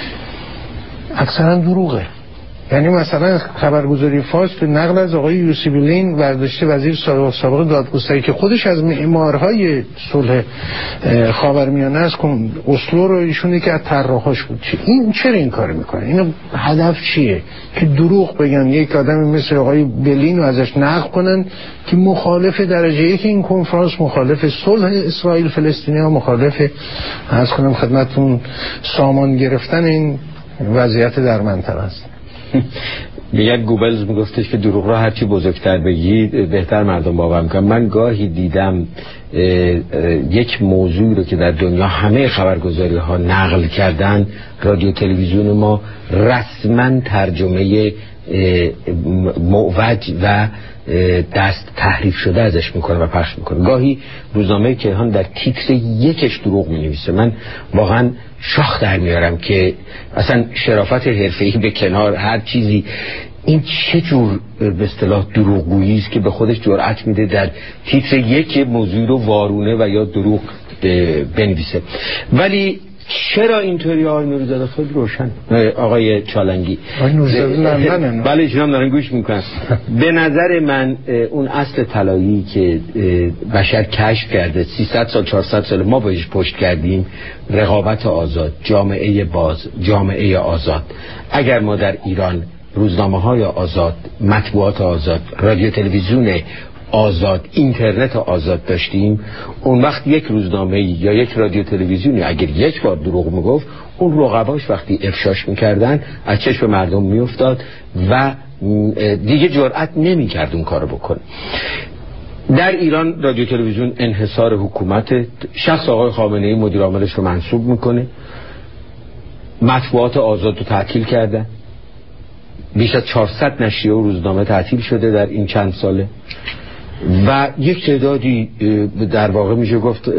اکثرا دروغه. یعنی مثلا خبرگزاری فارس به نقل از آقای یوسی بیلین برداشته، وزیر سابق دادگستری که خودش از معمارهای صلح خاورمیانه است، اسلو رو ایشون که از طراحاش بود، این چرا این کار میکنه؟ اینو هدف چیه؟ که دروغ بگن، یک آدمی مثل آقای بیلین رو ازش نقل کنن که مخالف درجه یک این کنفرانس، مخالف صلح اسرائیل فلسطینی ها، مخالف عرض کنم خدمتتون سامان گرفتن این وضعیت در منطقه است. میگه گوبلز میگفتش که دروغ را هرچی بزرگتر بگی بهتر مردم باور میکنن. من گاهی دیدم یک موضوع رو که در دنیا همه خبرگزاری ها نقل کردن، رادیو تلویزیون ما رسما ترجمه موج و دست تحریف شده ازش میکنه و پخش میکنه. گاهی روزنامه کیهان در تیتر یکش دروغ مینویسه. من واقعا شاخ در میارم که اصلا شرافت حرفه‌ای به کنار، هر چیزی، این چه جور به اصطلاح دروغگویی است که به خودش جرأت میده در تیتر یک موضوع رو وارونه و یا دروغ بنویسه. ولی چرا اینطوری آقای نوری‌زاده؟ خیلی روشن. آقای چالنگی، آقای نوری‌زاده لندنن، بله ایشون هم دارن گوش میکنن. به نظر من اون اصل طلایی که بشر کشف کرده، سیصد سال چهارصد سال ما بهش پشت کردیم، رقابت آزاد، جامعه باز، جامعه آزاد. اگر ما در ایران روزنامه‌های آزاد، مطبوعات آزاد، رادیو تلویزیون آزاد، اینترنت آزاد داشتیم، اون وقت یک روزنامه یا یک رادیو تلویزیونی اگر یک بار دروغ میگفت، اون رقباش وقتی افشاش میکردن از چشم مردم میافتاد و دیگه جرأت نمیکرد اون کارو بکنه. در ایران رادیو تلویزیون انحصار حکومت، شخص آقای خامنه‌ای مدیر عاملش رو منصوب میکنه، مطبوعات آزاد رو تعطیل کردن، بیش از چهارصد نشریه و روزنامه تعطیل شده در این چند ساله. و یک تعدادی در واقع میشه گفت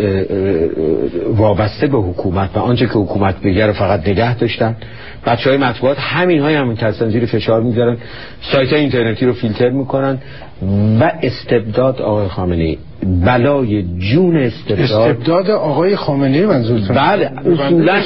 وابسته به حکومت و آنچه که حکومت بگه رو فقط نگه داشتن. بچهای مطبوعات همین های همین کسان زیر فشار میذارن، سایت های اینترنتی رو فیلتر میکنن و استبداد آقای خامنه‌ای، بلای جون استبداد استبداد آقای خامنه‌ای منظورتون؟ بله اصولا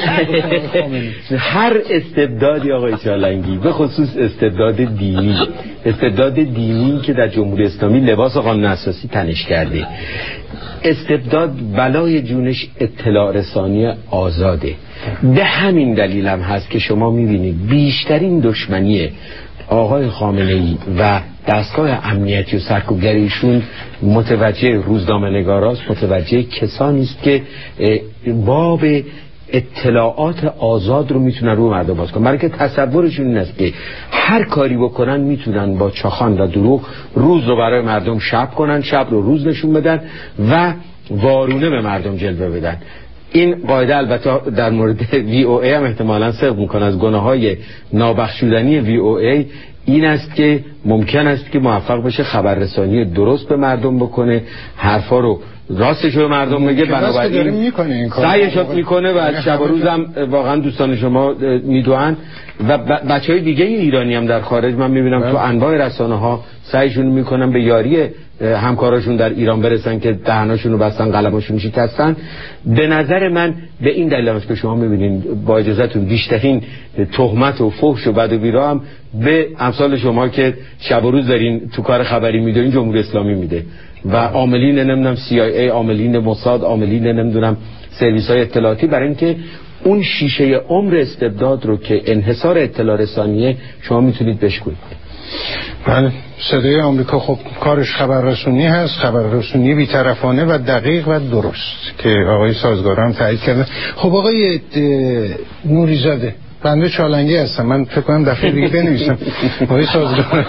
هر استبدادی آقای چالنگی، به خصوص استبداد دینی، استبداد دینی که در جمهوری اسلامی لباس قانون اساسی تنش کرده، استبداد بلای جونش اطلاع رسانی آزاده. به همین دلیل هم هست که شما میبینید بیشترین دشمنی آقای خامنه‌ای و دستگاه امنیتی و سرکوبگریشون متوجه روزنامه‌نگاراست، متوجه کسانی است که باب اطلاعات آزاد رو میتونن رو مردم باز کنن، برای که تصورشون این است که هر کاری بکنن میتونن با چاخان و دروغ روز رو برای مردم شب کنن، شب رو روز نشون بدن و وارونه به مردم جلوه بدن. این قاعده البته در مورد وی او ای هم احتمالاً صدق میکنه. از گناههای نابخشودنی وی او ای این است که ممکن است که موفق بشه خبررسانی درست به مردم بکنه، حرفا رو راستش رو مردم بگه، بنابراین سعیش رو میکنه و شب و روزم واقعا دوستان شما میدونن و بچهای دیگه ایرانی هم در خارج من میبینم تو انواع رسانه ها سعیشون میکنن به یاری همکاراشون در ایران برسن که دهناشون رو بستن، قلماشون شکستن. به نظر من به این دلیل است که شما میبینین با اجازهتون بیشترین تهمت و فحش و بد و بیرا هم به امثال شما که شب و روز دارین تو کار خبری میدونین جمهوری اسلامی میده و عاملین نمیدونم سی آی ای، عاملین موساد، عاملین نمیدونم سرویس های اطلاعاتی، برای اینکه اون شیشه عمر استبداد رو که انحصار اطلاع رسانیه شما میتونید بشکنید. بله، صدای آمریکا خب کارش خبررسونی هست، خبررسونی بی‌طرفانه و دقیق و درست که آقای سازگار هم تایید کرده. خب آقای نوریزاده، بنده چالنگی هستم، من فکر کنم دفعه دیگه بنویسم آقای سازگار.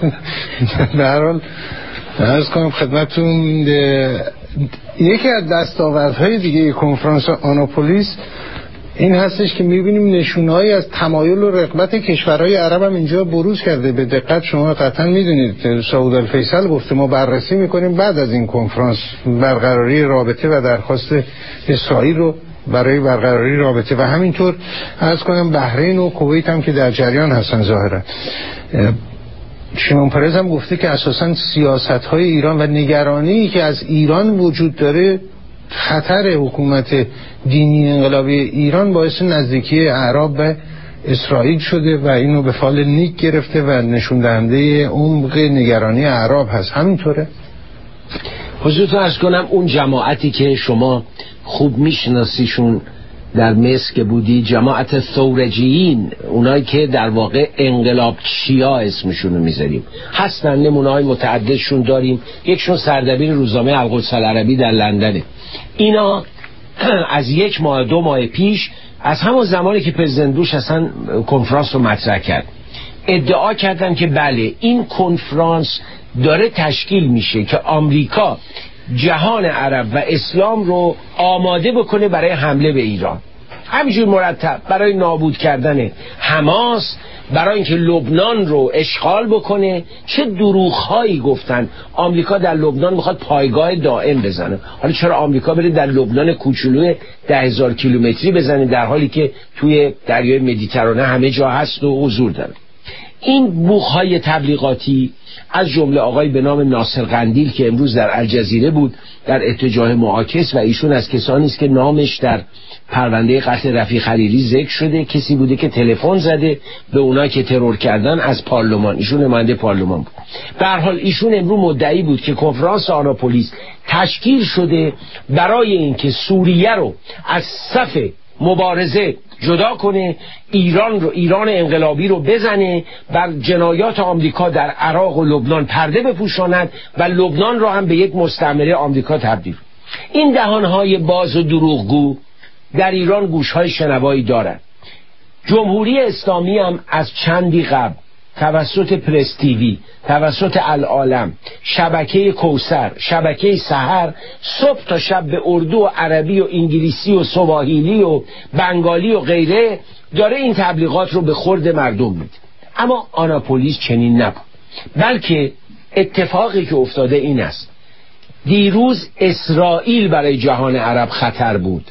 به هر حال عرض کنم خدمتتون یکی از دستاوردهای دیگه کنفرانس آناپولیس این هستش که میبینیم نشونهایی از تمایل و رغبت کشورهای عرب هم اینجا بروز کرده. به دقت شما قطعا میدونید سعود الفیصل گفته ما بررسی میکنیم بعد از این کنفرانس برقراری رابطه و درخواست اسرائیل رو برای برقراری رابطه و همینطور عرض کنم بحرین و کویت هم که در جریان هستن ظاهرا. شیمون پرز هم گفته که اساساً سیاست‌های ایران و نگرانی که از ایران وجود داره، خطر حکومت دینی انقلابی ایران باعث نزدیکی اعراب به اسرائیل شده و اینو به فال نیک گرفته و نشون دهنده عمق نگرانی اعراب هست. همینطوره؟ حضورتون عرض کنم اون جماعتی که شما خوب میشناسیشون در مصر که بودی، جماعت ثورجیین، اونایی که در واقع انقلاب چیا اسمشون رو میذاریم هستن، نمونه‌های متعددشون داریم. یکشون سردبیر روزنامه القدس العربی در لندنه. اینا از یک ماه دو ماه پیش از همون زمانی که پرزیدنت بوش اصلا کنفرانس رو مطرح کرد ادعا کردن که بله این کنفرانس داره تشکیل میشه که آمریکا جهان عرب و اسلام رو آماده بکنه برای حمله به ایران، همینجور مرتب برای نابود کردن حماس، برای اینکه لبنان رو اشغال بکنه. چه دروغ‌هایی گفتن. آمریکا در لبنان میخواد پایگاه دائم بزنه. حالا چرا آمریکا بره در لبنان کوچولوی ده هزار کیلومتری بزنه در حالی که توی دریای مدیترانه همه جا هست و حضور داره؟ این بوق‌های تبلیغاتی از جمله آقای به نام ناصر قندیل که امروز در الجزیره بود در اتجاه معاکس و ایشون از کسانی است که نامش در پرونده قتل رفیق خلیلی ذکر شده، کسی بوده که تلفن زده به اونایی که ترور کردن از پارلمان، ایشون نماینده پارلمان بود. به هر حال ایشون امروز مدعی بود که کنفرانس آناپولیس تشکیل شده برای اینکه سوریه رو از صف مبارزه جدا کنه، ایران رو ایران انقلابی رو بزنه، بر جنایات آمریکا در عراق و لبنان پرده بپوشاند و لبنان رو هم به یک مستعمره آمریکا تبدیل. این دهانهای باز و دروغگو در ایران گوشهای شنوایی دارند. جمهوری اسلامی هم از چندی قبل توسط پرس تیوی، توسط العالم، شبکه کوثر، شبکه سحر، صبح تا شب به اردو و عربی و انگلیسی و سواحیلی و بنگالی و غیره داره این تبلیغات رو به خورد مردم میده. اما آناپولیس چنین نبود، بلکه اتفاقی که افتاده این است دیروز اسرائیل برای جهان عرب خطر بود.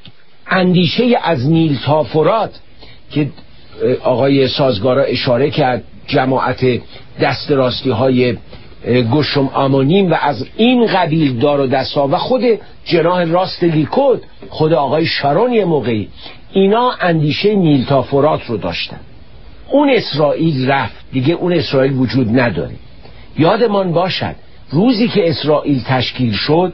اندیشه از نیل تا فرات که آقای سازگارا اشاره کرد، جماعت دست راستی های گشم آمونیم و از این قبیل دار و دستا و خود جناح راست لیکود، خود آقای شارون یه موقعی، اینا اندیشه نیل تا فرات رو داشتن. اون اسرائیل رفت دیگه، اون اسرائیل وجود نداره. یادمان باشد روزی که اسرائیل تشکیل شد،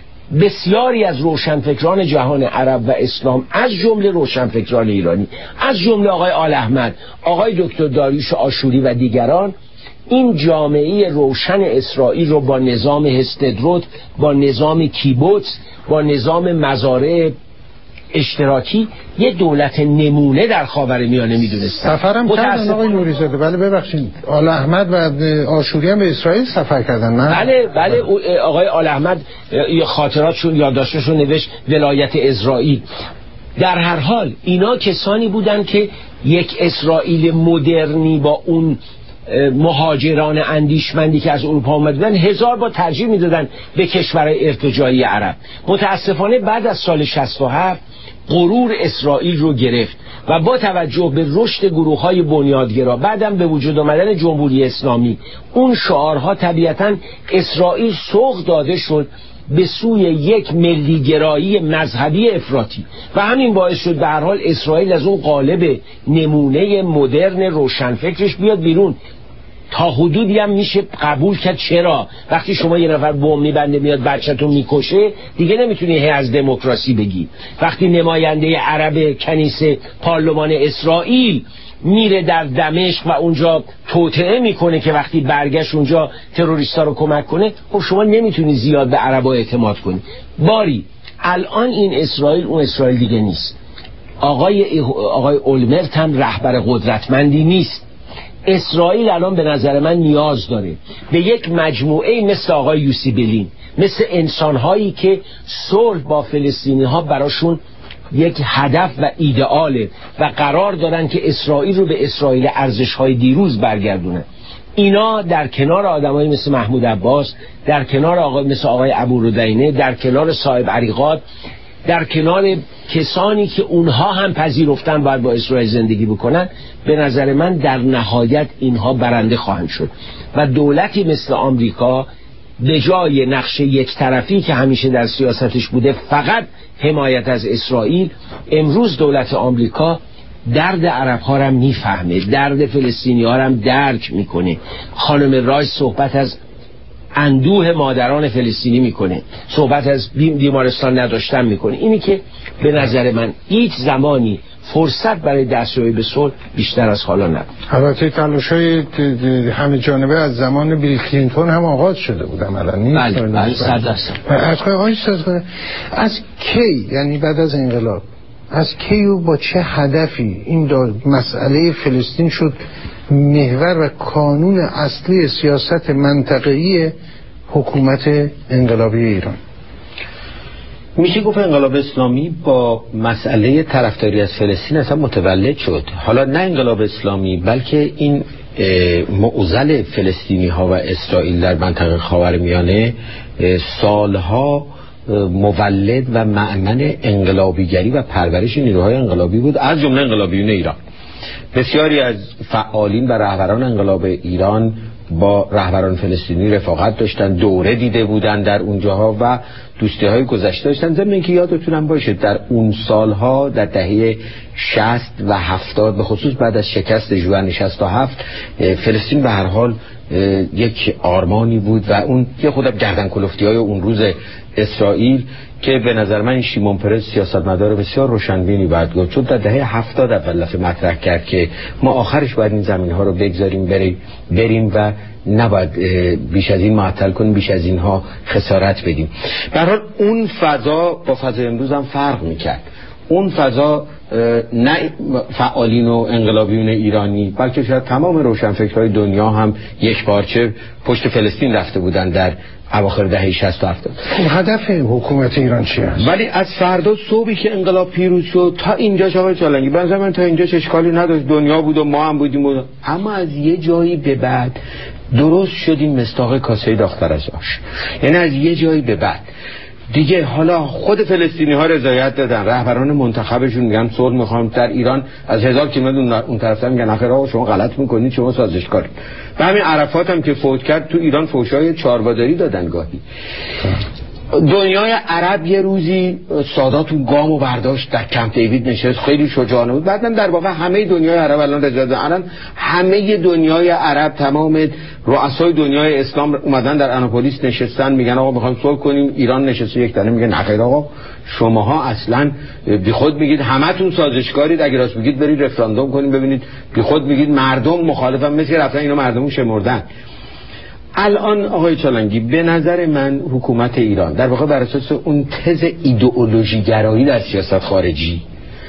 بسیاری از روشنفکران جهان عرب و اسلام، از جمله روشنفکران ایرانی، از جمله آقای آل احمد، آقای دکتر داریوش آشوری و دیگران، این جامعه روشن اسرائیل رو با نظام هستدروت، با نظام کیبوتس، با نظام مزارع اشتراکی یه دولت نمونه در خاورمیانه میدونستن. سفرم کردن آقای نوری‌زاده. بله ببخشید، آل احمد و آشوری هم به اسرائیل سفر کردن نه؟ بله بله آقای آل احمد خاطراتشون یادداشتشون نوشت ولایت اسرائیل. در هر حال اینا کسانی بودن که یک اسرائیل مدرنی با اون مهاجران اندیشمندی که از اروپا آمدن هزار با ترجیح میدادن به کشورهای ارتجاعی عرب. متاسفانه بعد از سال شصت و هفت غرور اسرائیل رو گرفت و با توجه به رشد گروه‌های بنیادگرا، بعدم به وجود آمدن جمهوری اسلامی، اون شعارها طبیعتاً اسرائیل سوق داده شد به سوی یک ملیگرایی مذهبی افراطی و همین باعث شد به هر حال اسرائیل از اون قالب نمونه مدرن روشنفکرش بیاد بیرون. تا حدودی هم میشه قبول کرد. چرا؟ وقتی شما یه نفر بم میبنده میاد بچه‌تون میکشه، دیگه نمیتونی هی از دموکراسی بگی. وقتی نماینده عرب کنیسه پارلمان اسرائیل میره در دمشق و اونجا توطئه میکنه که وقتی برگشت اونجا تروریستا رو کمک کنه، خب شما نمیتونی زیاد به عربا اعتماد کنی. باری الان این اسرائیل اون اسرائیل دیگه نیست. آقای آقای اولمرت هم رهبر قدرتمندی نیست. اسرائیل الان به نظر من نیاز داره به یک مجموعه مثل آقای یوسی بلین، مثل انسانهایی که صلح با فلسطینی ها براشون یک هدف و ایدئاله و قرار دارن که اسرائیل رو به اسرائیل ارزش‌های دیروز برگردونه. اینا در کنار آدمایی مثل محمود عباس، در کنار آقای مثل آقای ابو ردینه، در کنار صاحب عریقات، در کنار کسانی که اونها هم پذیرفتن باید با اسرائیل زندگی بکنن، به نظر من در نهایت اینها برنده خواهند شد و دولتی مثل آمریکا به جای نقش یک طرفی که همیشه در سیاستش بوده فقط حمایت از اسرائیل، امروز دولت آمریکا درد عرب ها هم میفهمه، درد فلسطینی ها هم درک میکنه. خانم رایس صحبت از اندوه مادران فلسطینی میکنه، صحبت از بیمارستان نداشتن میکنه. اینی که به نظر من هیچ زمانی فرصت برای دستیابی به صلح بیشتر از حالا نبود. البته تلاش‌های همه جانبه از زمان بیل کلینتون هم آغاز شده بود عملاً. بله بله صد درصد. از از کی، یعنی بعد از انقلاب، از کی و با چه هدفی این مسئله فلسطین شد محور و کانون اصلی سیاست منطقه‌ای حکومت انقلابی ایران؟ میشه گفت انقلاب اسلامی با مسئله طرفداری از فلسطین اصلا متولد شد. حالا نه انقلاب اسلامی بلکه این معضل فلسطینی ها و اسرائیل در منطقه خاورمیانه سالها مولد و مأمن انقلابیگری و پرورش نیروهای انقلابی بود، از جمله انقلابیون ایران. بسیاری از فعالین و رهبران انقلاب ایران با رهبران فلسطینی رفاقت داشتن، دوره دیده بودن در اونجاها و دوستی های گذشته داشتن. ضمن اینکه یادتونم باشه در اون سالها در دهه شصت و هفتاد به خصوص بعد از شکست ژوئن شصت و هفت فلسطین به هر حال یک آرمانی بود و اون یه خودم گردن کلفتی های اون روز اسرائیل که به نظر من شیمون پرز سیاستمدار بسیار روشنبینی بعد گفت، چون در دهه هفتاد اول دفعه مطرح کرد که ما آخرش باید این زمین ها رو بگذاریم بریم بریم و نباید بیش از این معطل کنیم، بیش از اینها خسارت بدیم. به هر حال اون فضا با فضای امروز هم فرق میکرد. اون فضا نه فعالین و انقلابیون ایرانی بلکه شاید تمام روشنفکرهای دنیا هم یک پارچه پشت فلسطین رفته بودن در اواخر دهه شصت و هفتاد. هدف حکومت ایران چی است؟ ولی از فردا صبحی که انقلاب پیروز شد تا اینجا آقای چالنگی بنظر من تا اینجا اشکالی نداشت، دنیا بود و ما هم بودیم و... اما از یه جایی به بعد درست شدیم مستاق کاسه داختر از آش. یعنی از یه جایی به بعد دیگه حالا خود فلسطینی ها رضایت دادن، رهبران منتخبشون میگن صلح میخوام. در ایران از هزار کیلومتر اون طرف میگن آخه آقا شما غلط میکنید، شما سازشکارید. و همین عرفات هم که فوت کرد تو ایران فوشای چاربادری دادن گاهی. دنیای عرب یه روزی سادات اون گامو برداشت در کمپ دیوید نشست، خیلی شجاعانه بود. بعدم در واقع همه دنیای عرب الان رضایت الان همه دنیای عرب، تمام رؤسای دنیای اسلام اومدن در آناپولیس نشستن، میگن آقا میخوایم صلح کنیم. ایران نشسته یک تنه میگه نه خیر آقا شماها اصلا بیخود میگید همتون سازشکارید، اگه راست میگید برید رفراندوم کنیم ببینید. بیخود میگید مردم مخالفن، مثل رفتن اینا مردمو شمردن. الان آقای چالنگی به نظر من حکومت ایران در واقع بر اساس اون تز ایدئولوژی گرایی در سیاست خارجی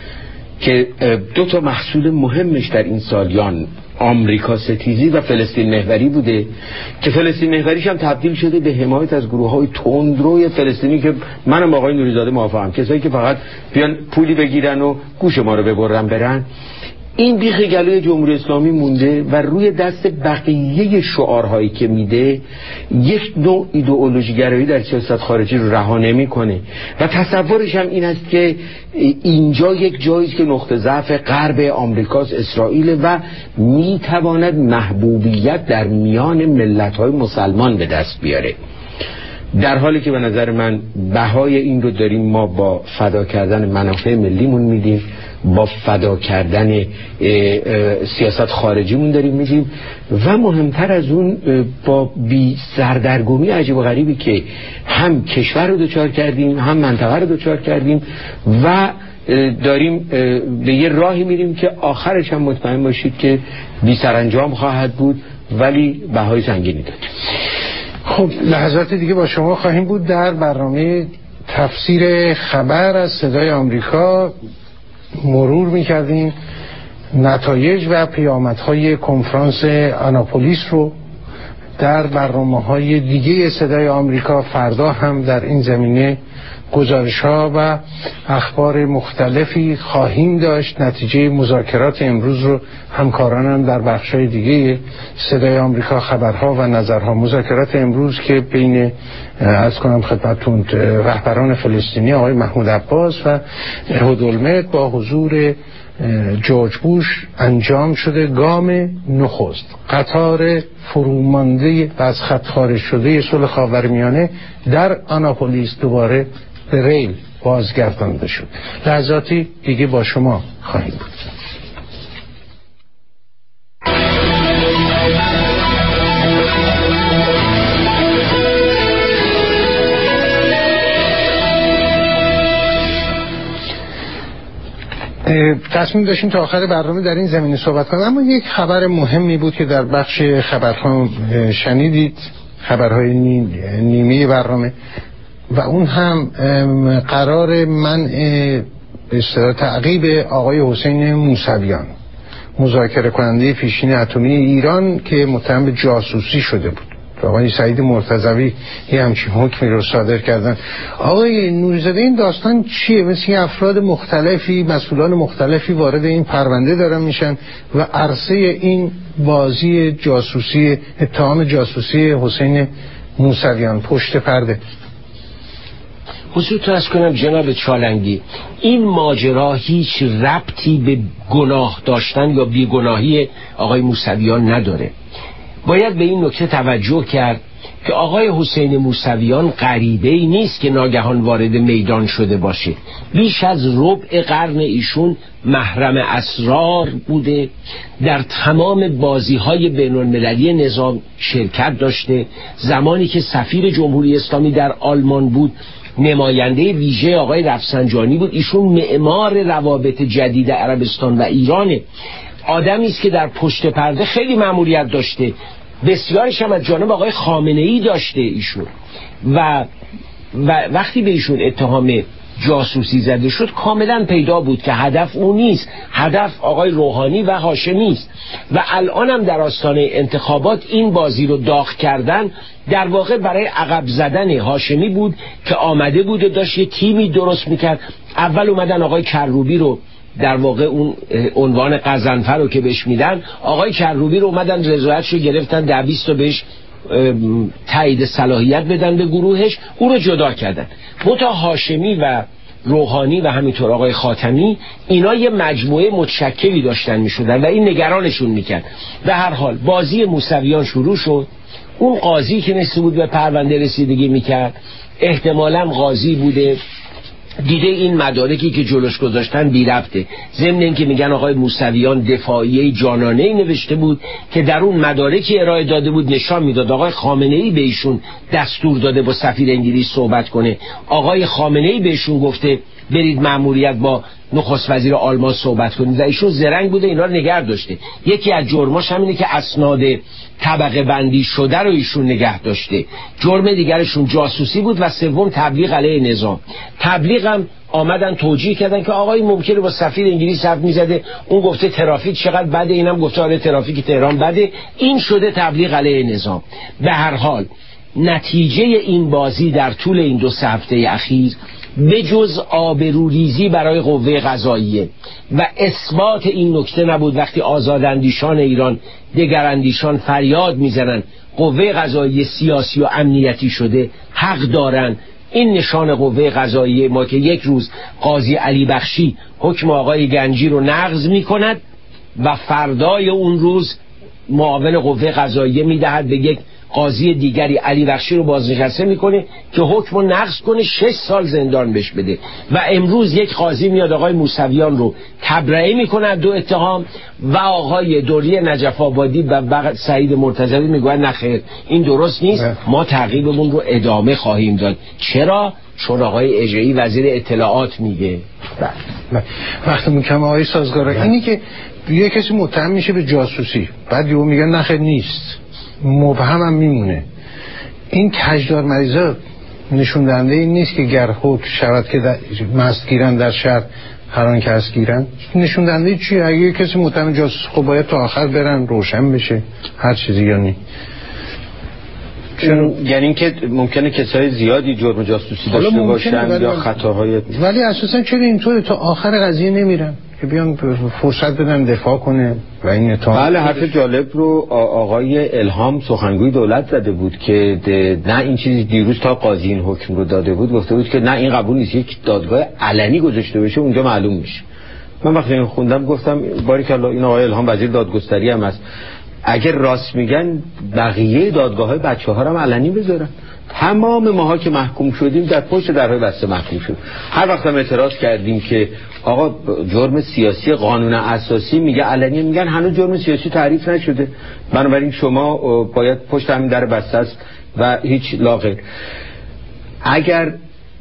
که دو تا محصول مهمش در این سالیان آمریکا ستیزی و فلسطین محوری بوده که فلسطین محوریش هم تبدیل شده به حمایت از گروه‌های تندروی فلسطینی که منم با آقای نوری‌زاده موافقم، کسایی که فقط بیان پولی بگیرن و گوش ما رو ببرن برن. این بیخ گلوی جمهوری اسلامی مونده و روی دست بقیه شعارهایی که میده یک نوع ایدئولوژی گرایی در سیاست خارجی رو رها نمیکنه و تصورش هم این است که اینجا یک جایی است که نقطه ضعف غرب آمریکاست، اسرائیل، و میتواند محبوبیت در میان ملت‌های مسلمان به دست بیاره. در حالی که به نظر من بهای این رو داریم ما با فدا کردن منافع ملیمون میدیم، با فدا کردن سیاست خارجیمون داریم میدیم، و مهمتر از اون با بی سردرگمی عجیب و غریبی که هم کشور رو دوچار کردیم هم منطقه رو دوچار کردیم و داریم به یه راهی میریم که آخرش هم مطمئن باشید که بی سرانجام خواهد بود، ولی بهای سنگینی داریم. خب لحظات دیگه با شما خواهیم بود در برنامه تفسیر خبر از صدای آمریکا. مرور میکردیم نتایج و پیامدهای کنفرانس آناپولیس رو در برنامه‌های دیگه صدای آمریکا. فردا هم در این زمینه گزارش‌ها و اخبار مختلفی خواهیم داشت. نتیجه مذاکرات امروز رو همکارانم در بخش‌های دیگه صدای آمریکا خبرها و نظرها، مذاکرات امروز که بین از کنم خدمتتون رهبران فلسطینی آقای محمود عباس و احد الملک با حضور جورج بوش انجام شده. گام نخست قطار فرومانده و از خط خارج شده صلح خاورمیانه در آناپولیس دوباره به ریل بازگردانده شد. لحظاتی دیگه با شما خواهیم بود. تصمیم داشتیم تا آخر برنامه در این زمینه صحبت کنیم، اما یک خبر مهمی بود که در بخش خبرها شنیدید، خبرهای نیمه برنامه، و اون هم قرار منع تعقیب آقای حسین موسویان، مذاکره کننده پیشین اتمی ایران که متهم به جاسوسی شده بود. آقای سعید مرتضوی یه همچین حکمی رو صادر کردن. آقای نوری‌زاده این داستان چیه؟ مثل افراد مختلفی، مسئولان مختلفی وارد این پرونده دارن میشن و عرصه این بازی جاسوسی، اتهام جاسوسی حسین موسویان پشت پرده. حضورتون از کنم جناب چالنگی، این ماجرا هیچ ربطی به گناه داشتن یا بیگناهی آقای موسویان نداره. باید به این نکته توجه کرد که آقای حسین موسویان غریبه‌ای نیست که ناگهان وارد میدان شده باشه. بیش از ربع قرن ایشون محرم اسرار بوده، در تمام بازی‌های بین‌المللی نظام شرکت داشته. زمانی که سفیر جمهوری اسلامی در آلمان بود نماینده ویژه آقای رفسنجانی بود. ایشون معمار روابط جدید عربستان و ایرانه. آدمی است که در پشت پرده خیلی مأموریت داشته، بسیارش هم از جانب آقای خامنه‌ای داشته ایشون، و, و وقتی به ایشون اتهام جاسوسی زده شد کاملا پیدا بود که هدف اون نیست، هدف آقای روحانی و هاشمی است. و الان هم در آستانه انتخابات این بازی رو داغ کردن در واقع برای عقب زدن هاشمی بود که آمده بود و داشت یه تیمی درست میکرد. اول اومدن آقای کروبی رو در واقع اون عنوان قزنفر رو که بهش میدن، آقای کروبی رو اومدن رضایتشو گرفتن، ده بیست تا بهش تایید صلاحیت بدن به گروهش، او رو جدا کردن. متا هاشمی و روحانی و همینطور آقای خاتمی اینا یه مجموعه متشکلی داشتن میشدن و این نگرانشون میکرد. به هر حال بازی موسویان شروع شد. اون قاضی که نسبت بود به پرونده رسیدگی میکرد احتمالاً قاضی بوده دیده این مدارکی که جلوش گذاشتن بی ربطه، ضمن اینکه میگن آقای موسویان دفاعیه جانانه‌ای نوشته بود که در اون مدارکی ارائه داده بود نشان میداد آقای خامنه‌ای به ایشون دستور داده با سفیر انگلیس صحبت کنه، آقای خامنه‌ای بهشون گفته برید مأموریت با نخست وزیر آلمان صحبت کنید و ایشون زرنگ بوده اینا رو نگه داشته. یکی از جرماش همینه که اسناد طبقه بندی شده رو ایشون نگه داشته. جرم دیگرشون جاسوسی بود و سوم تبلیغ علیه نظام. تبلیغ هم آمدن توجیه کردن که آقای ممکنه با سفیر انگلیس حرف میزده، اون گفته ترافیک چقدر بده، اینم گفته آره ترافیک تهران بده، این شده تبلیغ علیه نظام. به هر حال نتیجه این بازی در طول این دو سه هفته اخیر به جز آبروریزی برای قوه قضاییه و اثبات این نکته نبود. وقتی آزاداندیشان ایران، دگراندیشان فریاد میزنن قوه قضاییه سیاسی و امنیتی شده، حق دارن. این نشان قوه قضاییه ما که یک روز قاضی علی بخشی حکم آقای گنجی رو نقض میکند و فردای اون روز معاون قوه قضاییه میدهد به یک قاضی دیگری علی بخشی رو بازنشسته میکنه که حکم رو نقض کنه، شش سال زندان بهش بده. و امروز یک قاضی میاد آقای موسویان رو تبرئه میکنه دو اتهام و آقای دوری نجف آبادی و سعید مرتضوی میگن نخیر این درست نیست، ما تعقیبمون رو ادامه خواهیم داد. چرا؟ چون آقای اجری وزیر اطلاعات میگه. وقتی میگم آقای سازگارا اینی که یه کسی متهم میشه به جاسوسی بعد یهو میگن نخیر نیست، مبهم هم میمونه. این کجدار مریضا نشون دهنده این نیست که گر حکم شود که مست گیرن در شهر هران که از گیرن. نشون دهنده چیه؟ اگه کسی متهم جاسوس خب باید تا آخر برن روشن بشه، هر چیزی یا نی. چون یعنی اینکه ممکنه کسای زیادی جرم جاسوسی داشته باشن یا خطاهای، ولی اساسا چرا اینطوره تا آخر قضیه نمیرن که بیان فرصت بدن دفاع کنه و این اتهام. بله حرف جالب رو آقای الهام سخنگوی دولت زده بود که نه این چیزی دیروز تا قاضی این حکم رو داده بود گفته بود که نه این قبول نیست، یک دادگاه علنی گذاشته بشه اونجا معلوم میشه. من وقتی این خوندم گفتم باریکالله این آقای الهام وزیر دادگستری هم هست، اگر راست میگن بقیه دادگاه‌های بچه‌ها رو هم علنی بذارن. تمام ماها که محکوم شدیم در پشت درهای بسته محکوم شدیم. هر وقت هم اعتراض کردیم که آقا جرم سیاسی قانون اساسی میگه علنی، میگن هنوز جرم سیاسی تعریف نشده، بنابراین شما باید پشت همین در بسته است و هیچ لاغر. اگر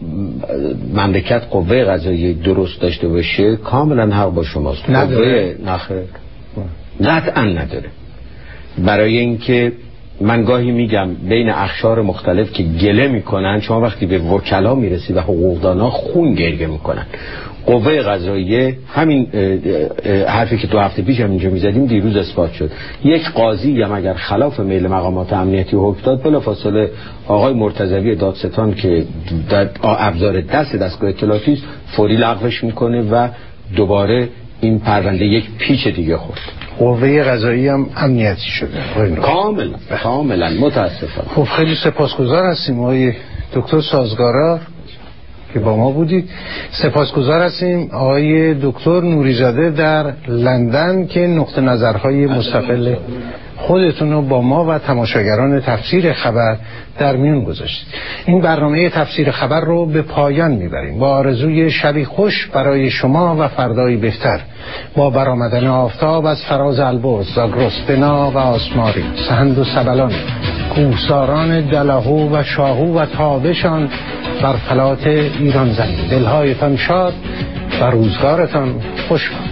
مملکت قوه قضاییه درست داشته باشه کاملا حق با شماست. قوه نخیر قطعا نداره. برای اینکه من گاهی میگم بین اقشار مختلف که گله میکنن، شما وقتی به وکلا میرسی و حقوقدانا خون گریه میکنن. قوه قضاییه همین حرفی که دو هفته پیش هم اینجا میزدیم دیروز اثبات شد. یک قاضی هم اگر خلاف میل مقامات امنیتی حکم داد بلافاصله آقای مرتضوی دادستان که ابزار دست دستگاه اطلاعاتی است فوری لغوش میکنه و دوباره این پرونده یک پیچ دیگه خورد. قوه قضایی هم امنیتی شده کاملا کاملا متاسفم. خب خیلی سپاسگزار هستیم آقای دکتر سازگارا که با ما بودید. سپاسگزار هستیم آقای دکتر نوریزاده در لندن که نقطه نظرهای مستقل خودتون رو با ما و تماشاگران تفسیر خبر در میون گذاشتید. این برنامه تفسیر خبر رو به پایان میبریم با آرزوی شبی خوش برای شما و فردایی بهتر. با برآمدن آفتاب از فراز البرز، زاگرس، بنا و آسماری، سهند و سبلان، کوهساران دلهو و شاهو و تابشان بر فلات ایران زمین، دلهایتان شاد و روزگارتان خوش باد.